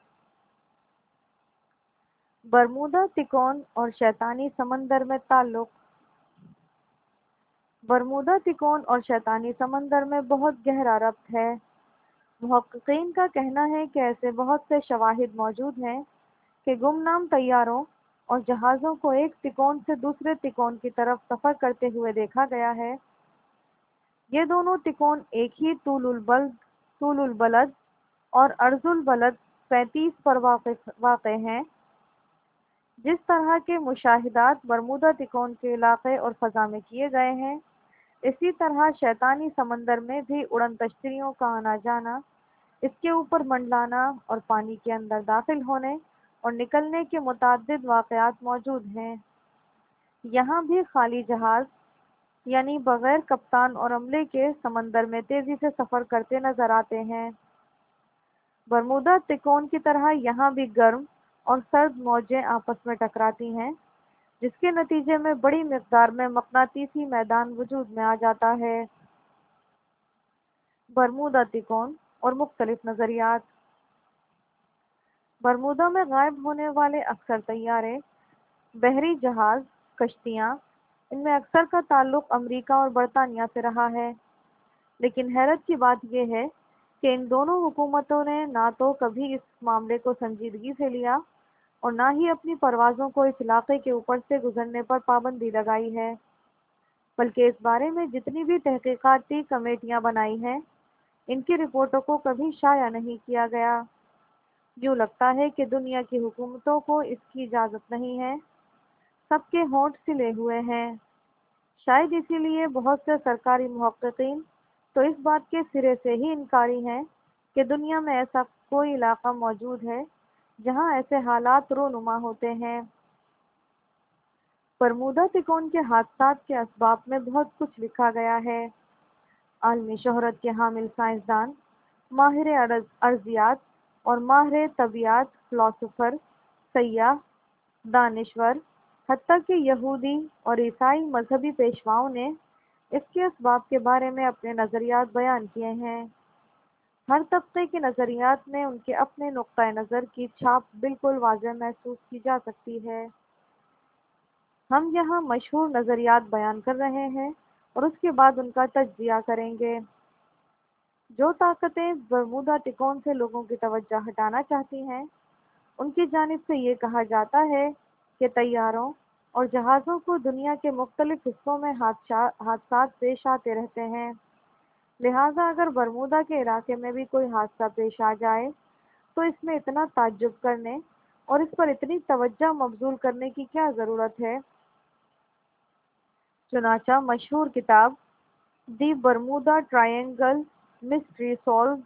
[SPEAKER 1] برمودا تکون اور شیطانی سمندر میں تعلق۔ برمودا تکون اور شیطانی سمندر میں بہت گہرا ربط ہے۔ محققین کا کہنا ہے کہ ایسے بہت سے شواہد موجود ہیں کہ گمنام طیاروں اور جہازوں کو ایک تکون سے دوسرے تکون کی طرف سفر کرتے ہوئے دیکھا گیا ہے۔ یہ دونوں تکون ایک ہی طول البلد طول البلد اور عرض البلد پینتیس پر واقع ہیں۔ جس طرح کے مشاہدات برمودا تکون کے علاقے اور فضا میں کیے گئے ہیں، اسی طرح شیطانی سمندر میں بھی اڑن تشتریوں کا آنا جانا، اس کے اوپر منڈلانا اور پانی کے اندر داخل ہونے اور نکلنے کے متعدد واقعات موجود ہیں۔ یہاں بھی خالی جہاز، یعنی بغیر کپتان اور عملے کے، سمندر میں تیزی سے سفر کرتے نظر آتے ہیں۔ برمودا تکون کی طرح یہاں بھی گرم اور سرد موجیں آپس میں ٹکراتی ہیں، جس کے نتیجے میں بڑی مقدار میں مقناطیسی میدان وجود میں آ جاتا ہے۔ برمودا تکون اور مختلف نظریات۔ برمودا میں غائب ہونے والے اکثر طیارے، بحری جہاز، کشتیاں، ان میں اکثر کا تعلق امریکہ اور برطانیہ سے رہا ہے، لیکن حیرت کی بات یہ ہے کہ ان دونوں حکومتوں نے نہ تو کبھی اس معاملے کو سنجیدگی سے لیا اور نہ ہی اپنی پروازوں کو اس علاقے کے اوپر سے گزرنے پر پابندی لگائی ہے، بلکہ اس بارے میں جتنی بھی تحقیقاتی کمیٹیاں بنائی ہیں، ان کی رپورٹوں کو کبھی شائع نہیں کیا گیا۔ یوں لگتا ہے کہ دنیا کی حکومتوں کو اس کی اجازت نہیں ہے، سب کے ہونٹ سلے ہوئے ہیں۔ شاید اسی لیے بہت سے سرکاری محققین تو اس بات کے سرے سے ہی انکاری ہیں کہ دنیا میں ایسا کوئی علاقہ موجود ہے جہاں ایسے حالات رونما ہوتے ہیں۔ برمودا تکون کے حادثات کے اسباب میں بہت کچھ لکھا گیا ہے۔ عالمی شہرت کے حامل سائنسدان، ماہر ارضیات اور ماہر طبیعیات، فلاسفر، سیاح، دانشور، حتیٰ کہ یہودی اور عیسائی مذہبی پیشواؤں نے اس کے اسباب کے بارے میں اپنے نظریات بیان کیے ہیں۔ ہر طبقے کے نظریات میں ان کے اپنے نقطۂ نظر کی چھاپ بالکل واضح محسوس کی جا سکتی ہے۔ ہم یہاں مشہور نظریات بیان کر رہے ہیں اور اس کے بعد ان کا تجزیہ کریں گے۔ جو طاقتیں برمودا تکون سے لوگوں کی توجہ ہٹانا چاہتی ہیں، ان کی جانب سے یہ کہا جاتا ہے کہ طیاروں اور جہازوں کو دنیا کے مختلف حصوں میں حادثات پیش آتے رہتے ہیں، لہٰذا اگر برمودا کے علاقے میں بھی کوئی حادثہ پیش آ جائے تو اس میں اتنا تعجب کرنے اور اس پر اتنی توجہ مبذول کرنے کی کیا ضرورت ہے؟ چنانچہ مشہور کتاب the Bermuda triangle mystery solved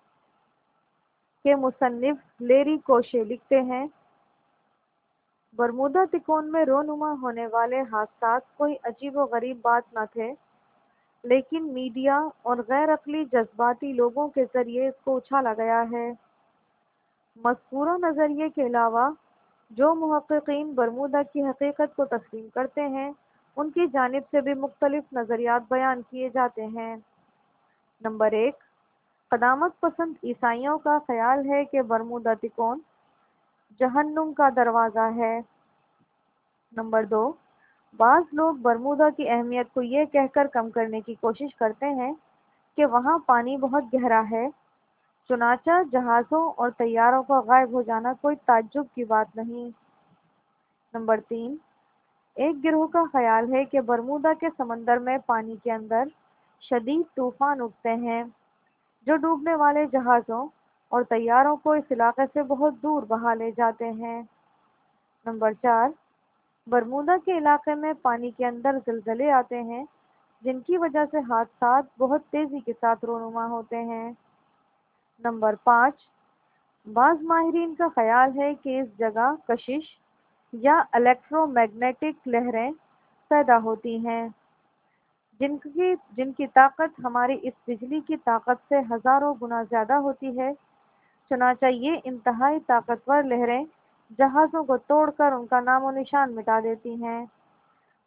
[SPEAKER 1] کے مصنف لیری کوشے لکھتے ہیں، برمودا تکون میں رونما ہونے والے حادثات کوئی عجیب و غریب بات نہ تھے، لیکن میڈیا اور غیر عقلی جذباتی لوگوں کے ذریعے اس کو اچھالا گیا ہے۔ مذکورہ نظریے کے علاوہ جو محققین برمودا کی حقیقت کو تسلیم کرتے ہیں، ان کی جانب سے بھی مختلف نظریات بیان کیے جاتے ہیں۔ نمبر ایک، قدامت پسند عیسائیوں کا خیال ہے کہ برمودا تکون جہنم کا دروازہ ہے۔ نمبر دو، بعض لوگ برمودا کی اہمیت کو یہ کہہ کر کم کرنے کی کوشش کرتے ہیں کہ وہاں پانی بہت گہرا ہے، چنانچہ جہازوں اور طیاروں کا غائب ہو جانا کوئی تعجب کی بات نہیں۔ نمبر تین، ایک گروہ کا خیال ہے کہ برمودا کے سمندر میں پانی کے اندر شدید طوفان اٹھتے ہیں جو ڈوبنے والے جہازوں اور طیاروں کو اس علاقے سے بہت دور بہا لے جاتے ہیں۔ نمبر چار، برمودا کے علاقے میں پانی کے اندر زلزلے آتے ہیں جن کی وجہ سے حادثات بہت تیزی کے ساتھ رونما ہوتے ہیں۔ نمبر پانچ، بعض ماہرین کا خیال ہے کہ اس جگہ کشش یا الیکٹرو میگنیٹک لہریں پیدا ہوتی ہیں جن کی جن کی طاقت ہماری اس بجلی کی طاقت سے ہزاروں گنا زیادہ ہوتی ہے، چنانچہ یہ انتہائی طاقتور لہریں جہازوں کو توڑ کر ان کا نام و نشان مٹا دیتی ہیں۔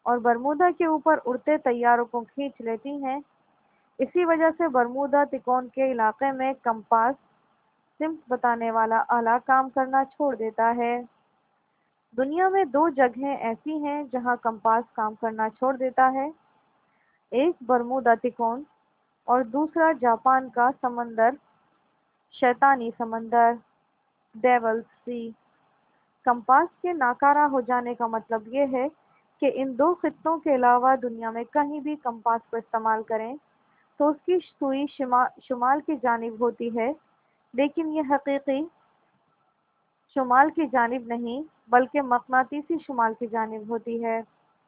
[SPEAKER 1] اور برمودا کے اوپر اڑتے طیاروں کو کھینچ لیتی ہیں۔ اسی وجہ سے برمودا تکون کے علاقے میں کمپاس سمت بتانے والا آلہ کام کرنا چھوڑ دیتا ہے۔ دنیا میں دو جگہیں ایسی ہیں جہاں کمپاس کام کرنا چھوڑ دیتا ہے، ایک برمودا تکون اور دوسرا جاپان کا سمندر، شیطانی سمندر، ڈیولز سی۔ کمپاس کے ناکارہ ہو جانے کا مطلب یہ ہے کہ ان دو خطوں کے علاوہ دنیا میں کہیں بھی کمپاس کو استعمال کریں تو اس کی سوئی شمال کی جانب ہوتی ہے، لیکن یہ حقیقی شمال کی جانب نہیں بلکہ مقناطیسی شمال کی جانب ہوتی ہے،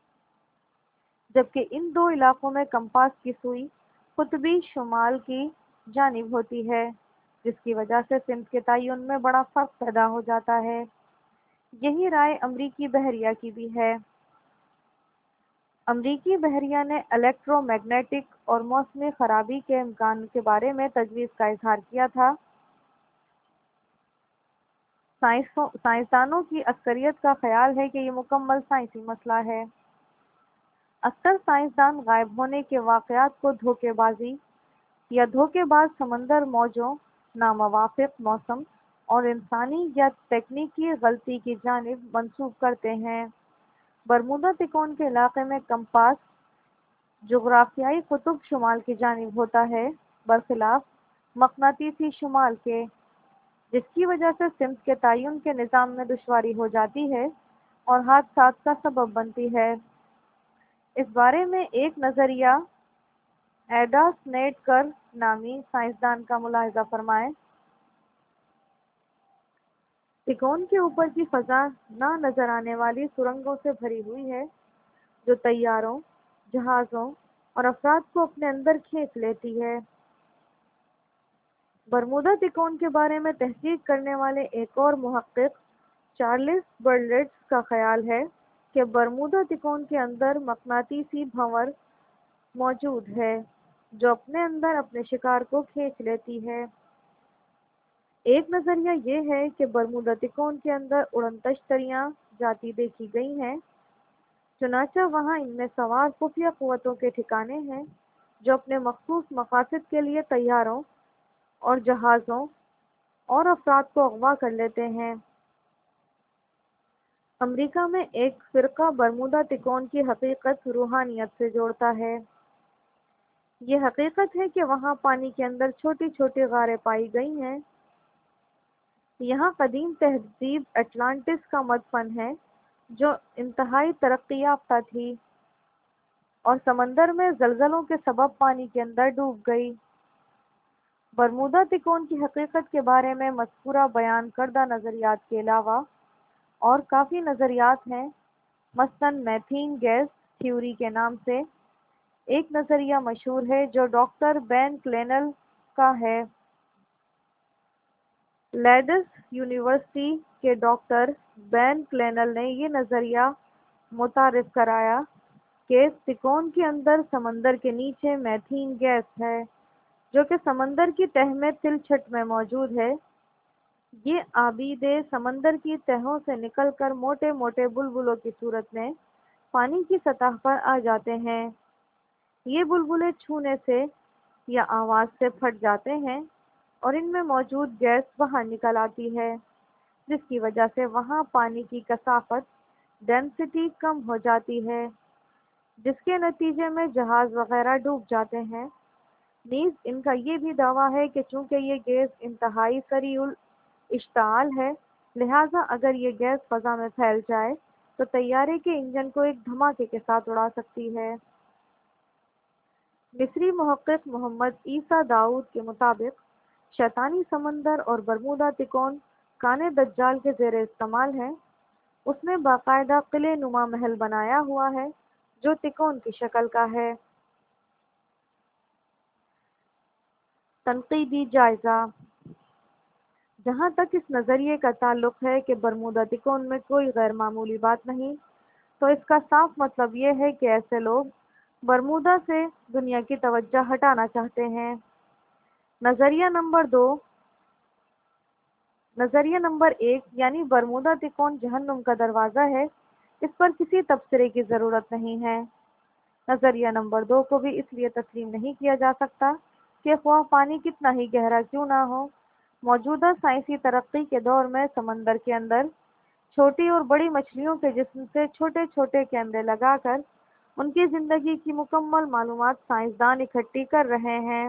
[SPEAKER 1] جبکہ ان دو علاقوں میں کمپاس کی سوئی قطبی شمال کی جانب ہوتی ہے، جس کی وجہ سے سمت کے تعین میں بڑا فرق پیدا ہو جاتا ہے۔ یہی رائے امریکی بحریہ کی بھی ہے۔ امریکی بحریہ نے الیکٹرو میگنیٹک اور موسمی خرابی کے امکان کے بارے میں تجویز کا اظہار کیا تھا۔ سائنسدانوں کی اکثریت کا خیال ہے کہ یہ مکمل سائنسی مسئلہ ہے۔ اکثر سائنسدان غائب ہونے کے واقعات کو دھوکے بازی یا دھوکے باز سمندر موجوں، ناموافق موسم اور انسانی یا تکنیکی غلطی کی جانب منسوب کرتے ہیں۔ برمودا تکون کے علاقے میں کمپاس جغرافیائی قطب شمال کی جانب ہوتا ہے، برخلاف مقناطیسی شمال کے، جس کی وجہ سے سمت کے تعین کے نظام میں دشواری ہو جاتی ہے اور حادثات کا سبب بنتی ہے۔ اس بارے میں ایک نظریہ ایڈا سنیڈکر نامی سائنسدان کا ملاحظہ فرمائیں۔ تکون کے اوپر کی فضا نہ نظر آنے والی سرنگوں سے بھری ہوئی ہے جو طیاروں، جہازوں اور افراد کو اپنے اندر کھینچ لیتی ہے۔ برمودا تکون کے بارے میں تحقیق کرنے والے ایک اور محقق چارلس برلٹس کا خیال ہے کہ برمودا تکون کے اندر مقناطیسی بھنور موجود ہے جو اپنے اندر اپنے شکار کو کھینچ لیتی ہے۔ ایک نظریہ یہ ہے کہ برمودا تکون کے اندر اڑن تشتریاں جاتی دیکھی گئی ہیں، چنانچہ وہاں ان میں سوار خفیہ قوتوں کے ٹھکانے ہیں جو اپنے مخصوص مقاصد کے لیے طیاروں اور جہازوں اور افراد کو اغوا کر لیتے ہیں۔ امریکہ میں ایک فرقہ برمودا تکون کی حقیقت روحانیت سے جوڑتا ہے۔ یہ حقیقت ہے کہ وہاں پانی کے اندر چھوٹی چھوٹی غاریں پائی گئی ہیں۔ یہاں قدیم تہذیب اٹلانٹس کا مدفن ہے جو انتہائی ترقی یافتہ تھی اور سمندر میں زلزلوں کے سبب پانی کے اندر ڈوب گئی۔ برمودا تکون کی حقیقت کے بارے میں مذکورہ بیان کردہ نظریات کے علاوہ اور کافی نظریات ہیں، مثلاً میتھین گیس تھیوری کے نام سے ایک نظریہ مشہور ہے جو ڈاکٹر بین کلینل کا ہے۔ لیڈس یونیورسٹی کے ڈاکٹر بین کلینل نے یہ نظریہ متعارف کرایا کہ تکون کے اندر سمندر کے نیچے میتھین گیس ہے جو کہ سمندر کی تہہ میں تلچھٹ میں موجود ہے۔ یہ آبیدے سمندر کی تہوں سے نکل کر موٹے موٹے بلبلوں کی صورت میں پانی کی سطح پر آ جاتے ہیں۔ یہ بلبلے چھونے سے یا آواز سے پھٹ جاتے ہیں اور ان میں موجود گیس باہر نکل آتی ہے، جس کی وجہ سے وہاں پانی کی کثافت ڈینسٹی کم ہو جاتی ہے، جس کے نتیجے میں جہاز وغیرہ ڈوب جاتے ہیں۔ نیز ان کا یہ بھی دعویٰ ہے کہ چونکہ یہ گیس انتہائی سریع الاشتعال ہے، لہٰذا اگر یہ گیس فضا میں پھیل جائے تو طیارے کے انجن کو ایک دھماکے کے ساتھ اڑا سکتی ہے۔ مصری محقق محمد عیسیٰ داؤد کے مطابق شیطانی سمندر اور برمودا تکون کان دجال کے زیر استعمال ہیں۔ اس نے باقاعدہ قلعے نما محل بنایا ہوا ہے جو تکون کی شکل کا ہے۔ تنقیدی جائزہ: جہاں تک اس نظریے کا تعلق ہے کہ برمودا تکون میں کوئی غیر معمولی بات نہیں، تو اس کا صاف مطلب یہ ہے کہ ایسے لوگ برمودا سے دنیا کی توجہ ہٹانا چاہتے ہیں۔ نظریہ نمبر دو نظریہ نمبر ایک یعنی برمودا تکون جہنم کا دروازہ ہے، اس پر کسی تبصرے کی ضرورت نہیں ہے۔ نظریہ نمبر دو کو بھی اس لیے تسلیم نہیں کیا جا سکتا کہ خواہ پانی کتنا ہی گہرا کیوں نہ ہو، موجودہ سائنسی ترقی کے دور میں سمندر کے اندر چھوٹی اور بڑی مچھلیوں کے جسم سے چھوٹے چھوٹے کیمرے لگا کر ان کی زندگی کی مکمل معلومات سائنسدان اکٹھی کر رہے ہیں۔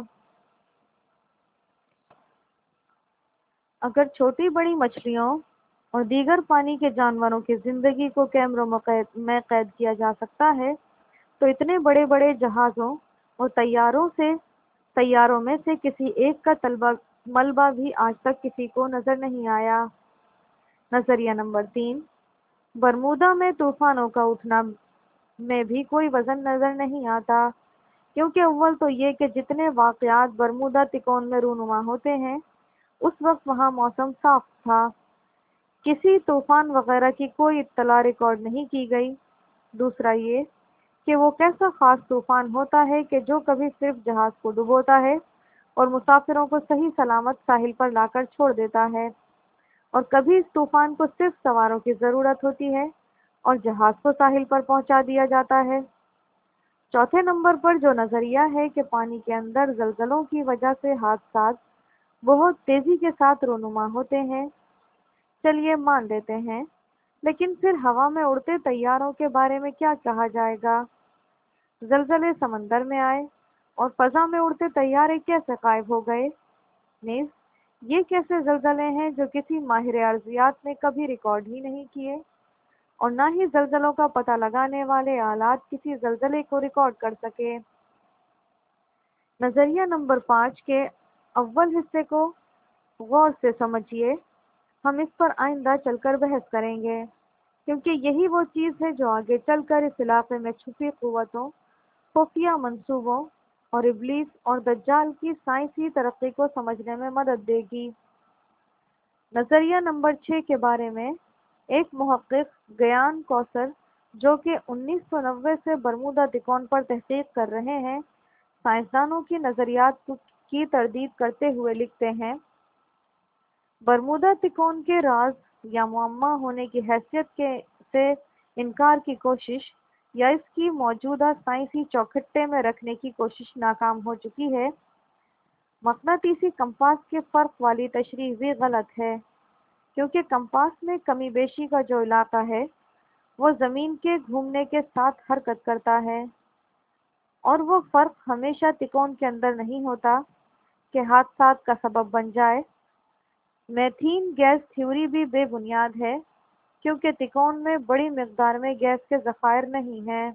[SPEAKER 1] اگر چھوٹی بڑی مچھلیوں اور دیگر پانی کے جانوروں کی زندگی کو کیمروں میں قید میں قید کیا جا سکتا ہے تو اتنے بڑے بڑے جہازوں اور طیاروں سے طیاروں میں سے کسی ایک کا طلبہ ملبہ بھی آج تک کسی کو نظر نہیں آیا۔ نظریہ نمبر تین، برمودا میں طوفانوں کا اٹھنا میں بھی کوئی وزن نظر نہیں آتا، کیونکہ اول تو یہ کہ جتنے واقعات برمودا تکون میں رونما ہوتے ہیں اس وقت وہاں موسم صاف تھا، کسی طوفان وغیرہ کی کوئی اطلاع ریکارڈ نہیں کی گئی۔ دوسرا یہ کہ وہ کیسا خاص طوفان ہوتا ہے کہ جو کبھی صرف جہاز کو ڈبوتا ہے اور مسافروں کو صحیح سلامت ساحل پر لا کر چھوڑ دیتا ہے، اور کبھی اس طوفان کو صرف سواروں کی ضرورت ہوتی ہے اور جہاز کو ساحل پر پہنچا دیا جاتا ہے۔ چوتھے نمبر پر جو نظریہ ہے کہ پانی کے اندر زلزلوں کی وجہ سے حادثات بہت تیزی کے ساتھ رونما ہوتے ہیں، چلیے مان لیتے ہیں، لیکن پھر ہوا میں اڑتے طیاروں کے بارے میں کیا کہا جائے گا؟ زلزلے سمندر میں آئے اور فضا میں اڑتے طیارے کیسے غائب ہو گئے؟ نیز یہ کیسے زلزلے ہیں جو کسی ماہر ارضیات نے کبھی ریکارڈ ہی نہیں کیے، اور نہ ہی زلزلوں کا پتہ لگانے والے آلات کسی زلزلے کو ریکارڈ کر سکے؟ نظریہ نمبر پانچ کے اول حصے کو غور سے سمجھیے، ہم اس پر آئندہ چل کر بحث کریں گے، کیونکہ یہی وہ چیز ہے جو آگے چل کر اس علاقے میں چھپی قوتوں، خفیہ منصوبوں اور ابلیس اور دجال کی سائنسی ترقی کو سمجھنے میں مدد دے گی۔ نظریہ نمبر چھ کے بارے میں ایک محقق گیان کوثر جو کہ انیس سو نوے سے برمودا تکون پر تحقیق کر رہے ہیں، سائنسدانوں کی نظریات کی تردید کرتے ہوئے لکھتے ہیں، برمودا تکون کے راز یا معمہ ہونے کی حیثیت کے سے انکار کی کوشش یا اس کی موجودہ سائنسی چوکھٹے میں رکھنے کی کوشش ناکام ہو چکی ہے۔ مقناطیسی کمپاس کے فرق والی تشریح بھی غلط ہے، کیونکہ کمپاس میں کمی بیشی کا جو علاقہ ہے وہ زمین کے گھومنے کے ساتھ حرکت کرتا ہے، اور وہ فرق ہمیشہ تکون کے اندر نہیں ہوتا کہ حادثات کا سبب بن جائے۔ میتھین گیس تھیوری بھی بے بنیاد ہے، کیونکہ تکون میں بڑی مقدار میں گیس کے ذخائر نہیں ہیں۔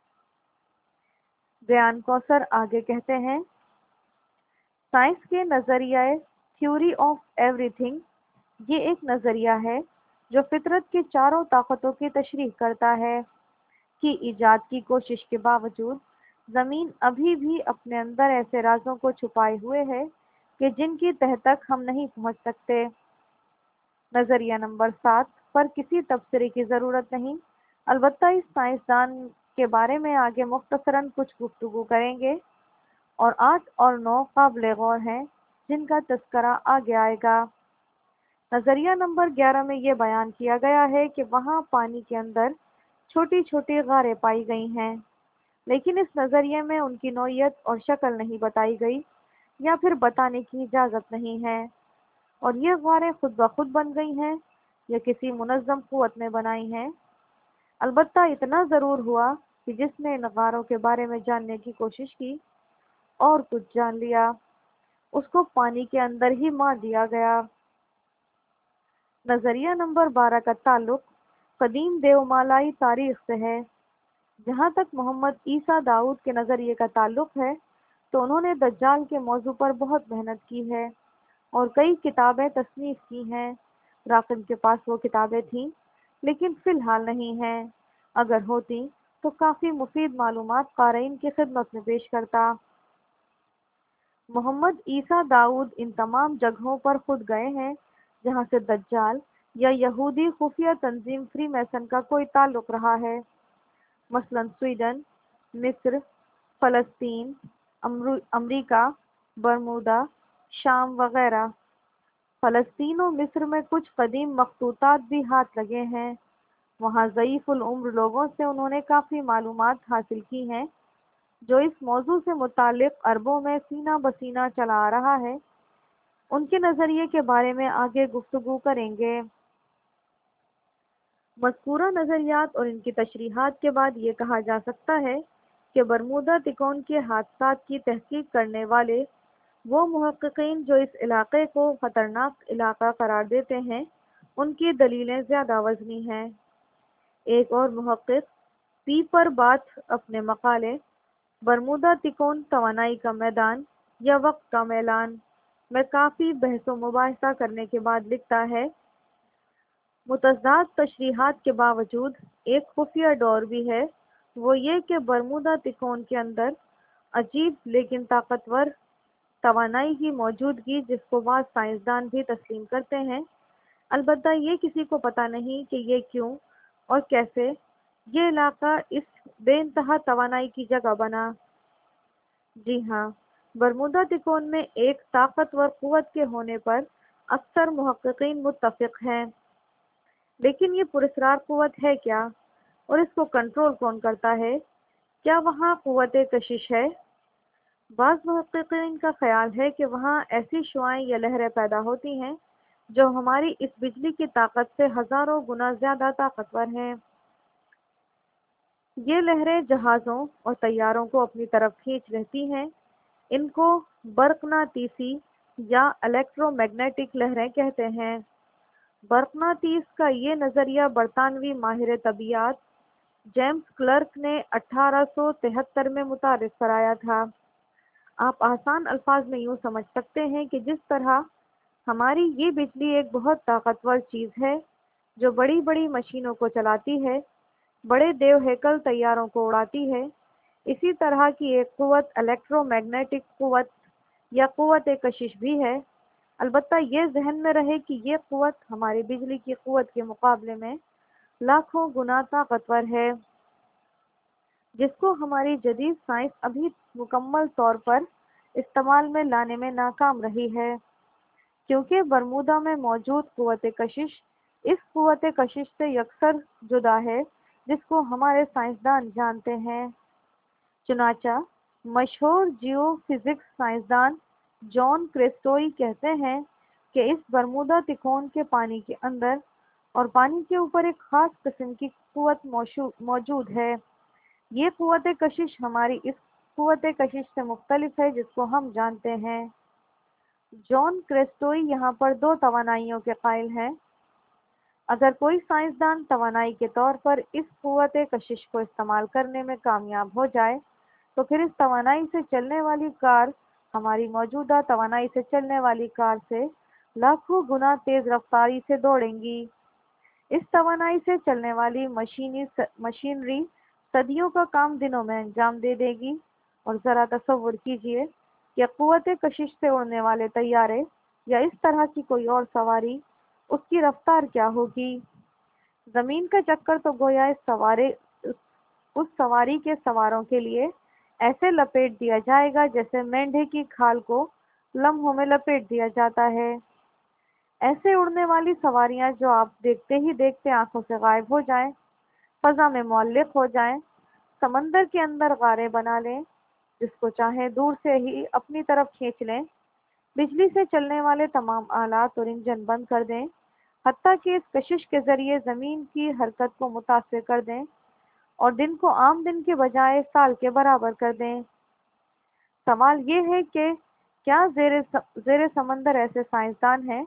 [SPEAKER 1] گیان کوثر آگے کہتے ہیں، سائنس کے نظریہ تھیوری آف ایوری تھنگ یہ ایک نظریہ ہے جو فطرت کی چاروں طاقتوں کی تشریح کرتا ہے کی ایجاد کی کوشش کے باوجود زمین ابھی بھی اپنے اندر ایسے رازوں کو چھپائے ہوئے ہے کہ جن کی تہ تک ہم نہیں پہنچ سکتے۔ نظریہ نمبر سات پر کسی تبصرے کی ضرورت نہیں، البتہ اس سائنسدان کے بارے میں آگے مختصراً کچھ گفتگو کریں گے، اور آٹھ اور نو قابل غور ہیں جن کا تذکرہ آگے آئے گا۔ نظریہ نمبر گیارہ میں یہ بیان کیا گیا ہے کہ وہاں پانی کے اندر چھوٹی چھوٹی غاریں پائی گئی ہیں، لیکن اس نظریے میں ان کی نوعیت اور شکل نہیں بتائی گئی یا پھر بتانے کی اجازت نہیں ہے، اور یہ غاریں خود بخود بن گئی ہیں یا کسی منظم قوت نے بنائی ہیں۔ البتہ اتنا ضرور ہوا کہ جس نے ان غاروں کے بارے میں جاننے کی کوشش کی اور کچھ جان لیا، اس کو پانی کے اندر ہی مار دیا گیا۔ نظریہ نمبر بارہ کا تعلق قدیم دیومالائی تاریخ سے ہے۔ جہاں تک محمد عیسیٰ داؤد کے نظریے کا تعلق ہے تو انہوں نے دجال کے موضوع پر بہت محنت کی ہے اور کئی کتابیں تصنیف کی ہیں۔ راقم کے پاس وہ کتابیں تھیں، لیکن فی الحال نہیں ہیں، اگر ہوتی تو کافی مفید معلومات قارئین کی خدمت میں پیش کرتا۔ محمد عیسیٰ داؤد ان تمام جگہوں پر خود گئے ہیں جہاں سے دجال یا یہودی خفیہ تنظیم فری میسن کا کوئی تعلق رہا ہے، مثلاً سویڈن، مصر، فلسطین، امریکہ، برمودا، شام وغیرہ۔ فلسطین و مصر میں کچھ قدیم مخطوطات بھی ہاتھ لگے ہیں۔ وہاں ضعیف العمر لوگوں سے انہوں نے کافی معلومات حاصل کی ہیں جو اس موضوع سے متعلق عربوں میں سینہ بسینہ چلا آ رہا ہے۔ ان کے نظریے کے بارے میں آگے گفتگو کریں گے۔ مذکورہ نظریات اور ان کی تشریحات کے بعد یہ کہا جا سکتا ہے کہ برمودا تکون کے حادثات کی تحقیق کرنے والے وہ محققین جو اس علاقے کو خطرناک علاقہ قرار دیتے ہیں، ان کی دلیلیں زیادہ وزنی ہیں۔ ایک اور محقق پیپر باتھ اپنے مقالے برمودا تکون توانائی کا میدان یا وقت کا میلان میں کافی بحث و مباحثہ کرنے کے بعد لکھتا ہے، متضاد تشریحات کے باوجود ایک خفیہ ڈور بھی ہے، وہ یہ کہ برمودا تکون کے اندر عجیب لیکن طاقتور توانائی کی موجودگی جس کو بعض سائنسدان بھی تسلیم کرتے ہیں، البتہ یہ کسی کو پتہ نہیں کہ یہ کیوں اور کیسے یہ علاقہ اس بے انتہا توانائی کی جگہ بنا۔ جی ہاں، برمودا تکون میں ایک طاقتور قوت کے ہونے پر اکثر محققین متفق ہیں، لیکن یہ پراسرار قوت ہے کیا، اور اس کو کنٹرول کون کرتا ہے؟ کیا وہاں قوت کشش ہے؟ بعض محققین کا خیال ہے کہ وہاں ایسی شعاعیں یا لہریں پیدا ہوتی ہیں جو ہماری اس بجلی کی طاقت سے ہزاروں گنا زیادہ طاقتور ہیں۔ یہ لہریں جہازوں اور طیاروں کو اپنی طرف کھینچ لیتی ہیں۔ ان کو برقناطیسی یا الیکٹرو میگنیٹک لہریں کہتے ہیں۔ برقناطیس کا یہ نظریہ برطانوی ماہر طبیعیات جیمز کلرک نے اٹھارہ سو تہتر میں متعارف کرایا تھا۔ آپ آسان الفاظ میں یوں سمجھ سکتے ہیں کہ جس طرح ہماری یہ بجلی ایک بہت طاقتور چیز ہے جو بڑی بڑی مشینوں کو چلاتی ہے، بڑے دیو ہیکل طیاروں کو اڑاتی ہے، اسی طرح کی ایک قوت الیکٹرو میگنیٹک قوت یا قوت کشش بھی ہے، البتہ یہ ذہن میں رہے کہ یہ قوت ہماری بجلی کی قوت کے مقابلے میں لاکھوں گنا طاقتور ہے، جس کو ہماری جدید سائنس ابھی مکمل طور پر استعمال میں لانے میں ناکام رہی ہے، کیونکہ برمودا میں موجود قوت کشش اس قوت کشش سے یکسر جدا ہے جس کو ہمارے سائنسدان جانتے ہیں۔ چنانچہ مشہور جیو فزکس سائنسدان جان کرسٹوئی کہتے ہیں کہ اس برمودا تکون کے پانی کے اندر اور پانی کے اوپر ایک خاص قسم کی قوت موجود ہے۔ یہ قوت کشش ہماری اس قوت کشش سے مختلف ہے جس کو ہم جانتے ہیں۔ جان کرسٹوئی یہاں پر دو توانائیوں کے قائل ہیں۔ اگر کوئی سائنسدان توانائی کے طور پر اس قوت کشش کو استعمال کرنے میں کامیاب ہو جائے تو پھر اس توانائی سے چلنے والی کار ہماری موجودہ توانائی سے چلنے والی کار سے لاکھوں گنا تیز رفتاری سے دوڑیں گی۔ اس توانائی سے چلنے والی مشینی مشینری صدیوں کا کام دنوں میں انجام دے دے گی، اور ذرا تصور کیجئے کہ قوت کشش سے اڑنے والے طیارے یا اس طرح کی کوئی اور سواری، اس کی رفتار کیا ہوگی؟ زمین کا چکر تو گویا اس سوارے اس سواری کے سواروں کے لیے ایسے لپیٹ دیا جائے گا جیسے مینڈھے کی کھال کو لمحوں میں لپیٹ دیا جاتا ہے۔ ایسے اڑنے والی سواریاں جو آپ دیکھتے ہی دیکھتے آنکھوں سے غائب ہو جائیں، فضا میں معلق ہو جائیں، سمندر کے اندر غاریں بنا لیں، جس کو چاہیں دور سے ہی اپنی طرف کھینچ لیں، بجلی سے چلنے والے تمام آلات اور انجن بند کر دیں، حتیٰ کہ اس کشش کے ذریعے زمین کی حرکت کو متاثر کر دیں اور دن کو عام دن کے بجائے سال کے برابر کر دیں۔ سوال یہ ہے کہ کیا زیر زیر سمندر ایسے سائنسدان ہیں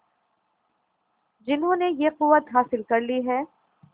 [SPEAKER 1] جنہوں نے یہ قوت حاصل کر لی ہے؟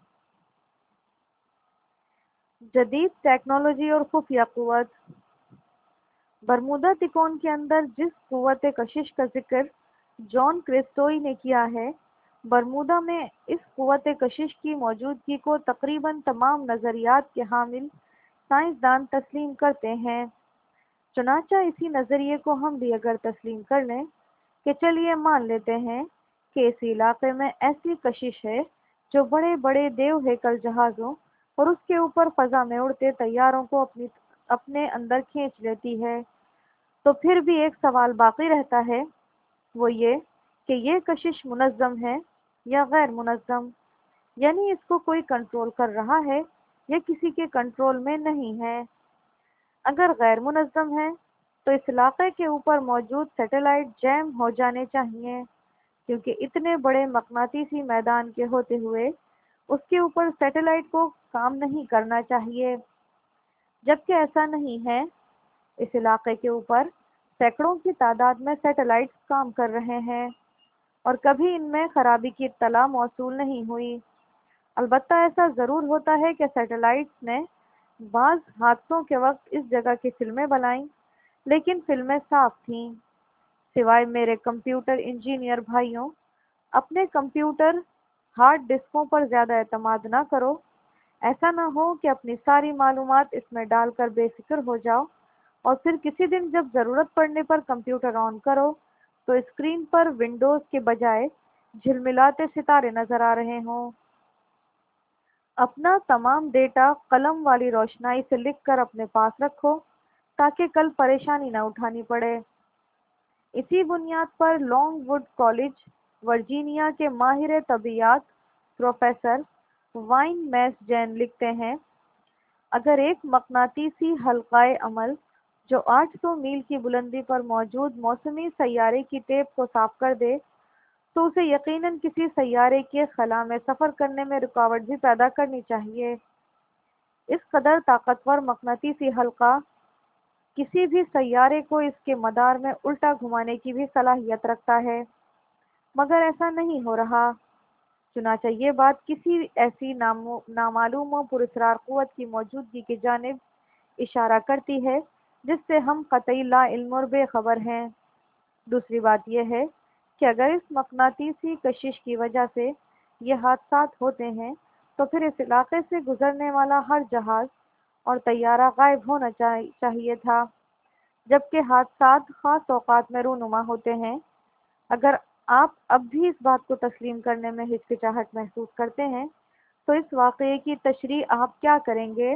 [SPEAKER 1] جدید ٹیکنالوجی اور خفیہ قوت۔ برمودا تکون کے اندر جس قوت کشش کا ذکر جان کرسٹوئی نے کیا ہے، برمودا میں اس قوت کشش کی موجودگی کو تقریباً تمام نظریات کے حامل سائنسدان تسلیم کرتے ہیں۔ چنانچہ اسی نظریے کو ہم بھی اگر تسلیم کر لیں کہ چلیے مان لیتے ہیں کہ اس علاقے میں ایسی کشش ہے جو بڑے بڑے دیو ہیکل جہازوں اور اس کے اوپر فضا میں اڑتے طیاروں کو اپنی اپنے اندر کھینچ لیتی ہے، تو پھر بھی ایک سوال باقی رہتا ہے، وہ یہ کہ یہ کشش منظم ہے یا غیر منظم؟ یعنی اس کو کوئی کنٹرول کر رہا ہے یا کسی کے کنٹرول میں نہیں ہے۔ اگر غیر منظم ہے تو اس علاقے کے اوپر موجود سیٹلائٹ جیم ہو جانے چاہیے، کیونکہ اتنے بڑے مقناطیسی میدان کے ہوتے ہوئے اس کے اوپر سیٹلائٹ کو کام نہیں کرنا چاہیے، جبکہ ایسا نہیں ہے۔ اس علاقے کے اوپر سینکڑوں کی تعداد میں سیٹلائٹس کام کر رہے ہیں اور کبھی ان میں خرابی کی اطلاع موصول نہیں ہوئی۔ البتہ ایسا ضرور ہوتا ہے کہ سیٹلائٹس نے بعض حادثوں کے وقت اس جگہ کی فلمیں بنائیں، لیکن فلمیں صاف تھیں۔ سوائے میرے کمپیوٹر انجینئر بھائیوں، اپنے کمپیوٹر ہارڈ ڈسکوں پر زیادہ اعتماد نہ کرو۔ ایسا نہ ہو کہ اپنی ساری معلومات اس میں ڈال کر بے فکر ہو جاؤ اور پھر کسی دن جب ضرورت پڑنے پر کمپیوٹر آن کرو تو اسکرین پر ونڈوز کے بجائے جھلملاتے ستارے نظر آ رہے ہوں۔ اپنا تمام ڈیٹا قلم والی روشنائی سے لکھ کر اپنے پاس رکھو تاکہ کل پریشانی نہ اٹھانی پڑے۔ اسی بنیاد پر لانگ ووڈ کالج ورجینیا کے ماہر طبیعیات پروفیسر وائن میس جین لکھتے ہیں، اگر ایک مقناطیسی حلقۂ عمل جو آٹھ سو میل کی بلندی پر موجود موسمی سیارے کی ٹیپ کو صاف کر دے تو اسے یقیناً کسی سیارے کے خلا میں سفر کرنے میں رکاوٹ بھی پیدا کرنی چاہیے۔ اس قدر طاقتور مقناطیسی حلقہ کسی بھی سیارے کو اس کے مدار میں الٹا گھمانے کی بھی صلاحیت رکھتا ہے، مگر ایسا نہیں ہو رہا۔ چنانچہ یہ بات کسی ایسی نامعلوم و پراسرار قوت کی موجودگی کی جانب اشارہ کرتی ہے جس سے ہم قطعی لا علم اور بے خبر ہیں۔ دوسری بات یہ ہے کہ اگر اس مقناطیسی کشش کی وجہ سے یہ حادثات ہوتے ہیں تو پھر اس علاقے سے گزرنے والا ہر جہاز اور طیارہ غائب ہونا چاہیے تھا، جبکہ حادثات خاص اوقات میں رونما ہوتے ہیں۔ اگر آپ اب بھی اس بات کو تسلیم کرنے میں ہچکچاہٹ محسوس کرتے ہیں تو اس واقعے کی تشریح آپ کیا کریں گے؟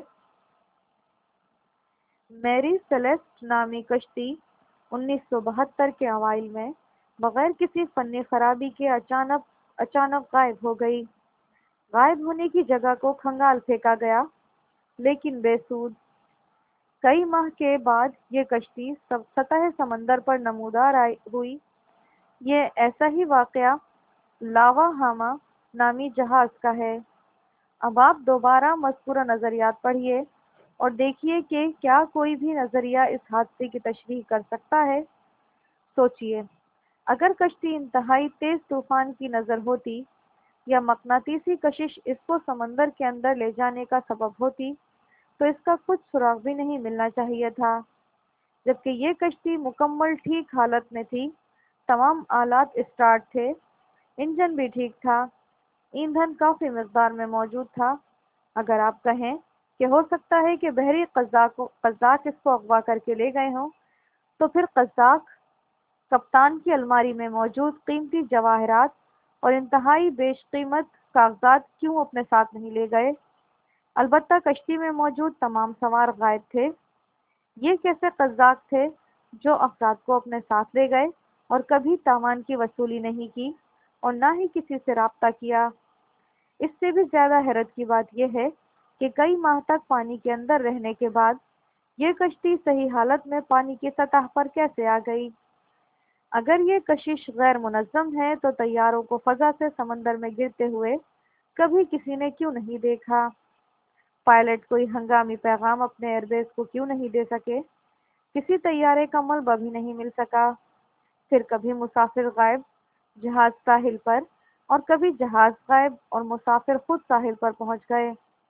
[SPEAKER 1] میری سیلیسٹ نامی کشتی انیس سو بہتر کے اوائل میں بغیر کسی فنی خرابی کے اچانک اچانک غائب ہو گئی۔ غائب ہونے کی جگہ کو کھنگال پھینکا گیا، لیکن بے سود۔ کئی ماہ کے بعد یہ کشتی سطح سمندر پر نمودار ہوئی۔ یہ ایسا ہی واقعہ لاوا ہاما نامی جہاز کا ہے۔ اب آپ دوبارہ مذکورہ نظریات پڑھیے اور دیکھیے کہ کیا کوئی بھی نظریہ اس حادثے کی تشریح کر سکتا ہے۔ سوچیے، اگر کشتی انتہائی تیز طوفان کی نظر ہوتی یا مقناطیسی کشش اس کو سمندر کے اندر لے جانے کا سبب ہوتی تو اس کا کچھ سراغ بھی نہیں ملنا چاہیے تھا، جبکہ یہ کشتی مکمل ٹھیک حالت میں تھی۔ تمام آلات اسٹارٹ تھے، انجن بھی ٹھیک تھا، ایندھن کافی مقدار میں موجود تھا۔ اگر آپ کہیں کہ ہو سکتا ہے کہ بحری قزاق قزاق اس کو اغوا کر کے لے گئے ہوں، تو پھر قزاق کپتان کی الماری میں موجود قیمتی جواہرات اور انتہائی بیش قیمت کاغذات کیوں اپنے ساتھ نہیں لے گئے؟ البتہ کشتی میں موجود تمام سوار غائب تھے۔ یہ کیسے قزاق تھے جو افراد کو اپنے ساتھ لے گئے اور کبھی تاوان کی وصولی نہیں کی اور نہ ہی کسی سے رابطہ کیا؟ اس سے بھی زیادہ حیرت کی بات یہ ہے کہ کئی ماہ تک پانی کے اندر رہنے کے بعد یہ کشتی صحیح حالت میں پانی کی سطح پر کیسے آ گئی؟ اگر یہ کشش غیر منظم ہے تو طیاروں کو فضا سے سمندر میں گرتے ہوئے کبھی کسی نے کیوں نہیں دیکھا؟ پائلٹ کوئی ہنگامی پیغام اپنے ایئر بیس کو کیوں نہیں دے سکے؟ کسی طیارے کا ملبہ بھی نہیں مل سکا۔ پھر کبھی مسافر غائب جہاز ساحل پر اور کبھی جہاز غائب اور مسافر خود ساحل پر پہنچ گئے۔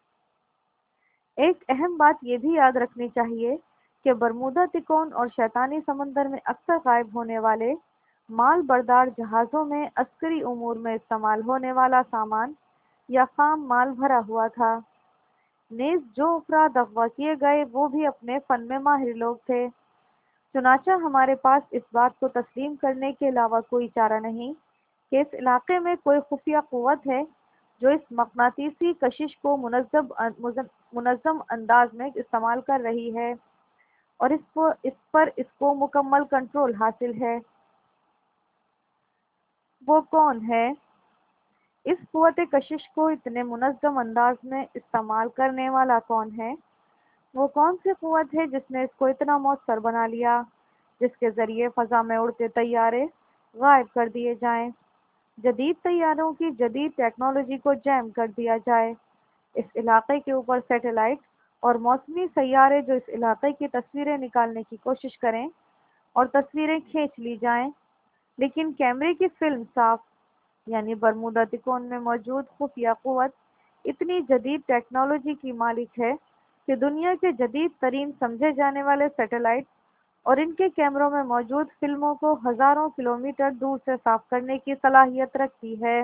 [SPEAKER 1] ایک اہم بات یہ بھی یاد رکھنی چاہیے کہ برمودا تکون اور شیطانی سمندر میں اکثر غائب ہونے والے مال بردار جہازوں میں عسکری امور میں استعمال ہونے والا سامان یا خام مال بھرا ہوا تھا۔ نیز جو افراد اغوا کیے گئے وہ بھی اپنے فن میں ماہر لوگ تھے۔ چنانچہ ہمارے پاس اس بات کو تسلیم کرنے کے علاوہ کوئی چارہ نہیں کہ اس علاقے میں کوئی خفیہ قوت ہے جو اس مقناطیسی کشش کو منظم منظم انداز میں استعمال کر رہی ہے اور اس کو اس پر اس کو مکمل کنٹرول حاصل ہے۔ وہ کون ہے؟ اس قوت کشش کو اتنے منظم انداز میں استعمال کرنے والا کون ہے؟ وہ کون سی قوت ہے جس نے اس کو اتنا مؤثر بنا لیا، جس کے ذریعے فضا میں اڑتے طیارے غائب کر دیے جائیں، جدید طیاروں کی جدید ٹیکنالوجی کو جیم کر دیا جائے، اس علاقے کے اوپر سیٹلائٹ اور موسمی سیارے جو اس علاقے کی تصویریں نکالنے کی کوشش کریں اور تصویریں کھینچ لی جائیں، لیکن کیمرے کی فلم صاف، یعنی برمودا تکون میں موجود خفیہ قوت اتنی جدید ٹیکنالوجی کی مالک ہے کہ دنیا کے جدید ترین سمجھے جانے والے سیٹلائٹ اور ان کے کیمروں میں موجود فلموں کو ہزاروں کلومیٹر دور سے صاف کرنے کی صلاحیت رکھتی ہے۔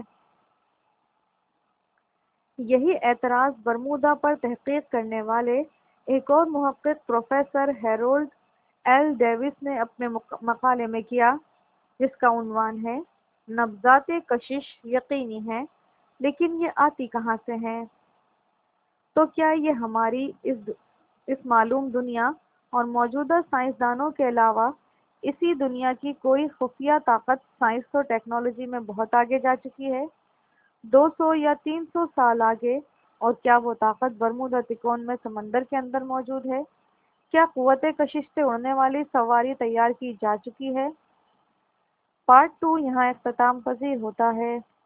[SPEAKER 1] یہی اعتراض برمودا پر تحقیق کرنے والے ایک اور محقق پروفیسر ہیرولڈ ایل ڈیوس نے اپنے مقالے میں کیا، جس کا عنوان ہے "نبضات کشش یقینی ہیں، لیکن یہ آتی کہاں سے ہیں؟ تو کیا یہ ہماری اس اس معلوم دنیا اور موجودہ سائنسدانوں کے علاوہ اسی دنیا کی کوئی خفیہ طاقت سائنس و ٹیکنالوجی میں بہت آگے جا چکی ہے، دو سو یا تین سو سال آگے؟ اور کیا وہ طاقت برمودا تکون میں سمندر کے اندر موجود ہے؟ کیا قوت کشش سے اڑنے والی سواری تیار کی جا چکی ہے؟ پارٹ ٹو یہاں اختتام پذیر ہوتا ہے۔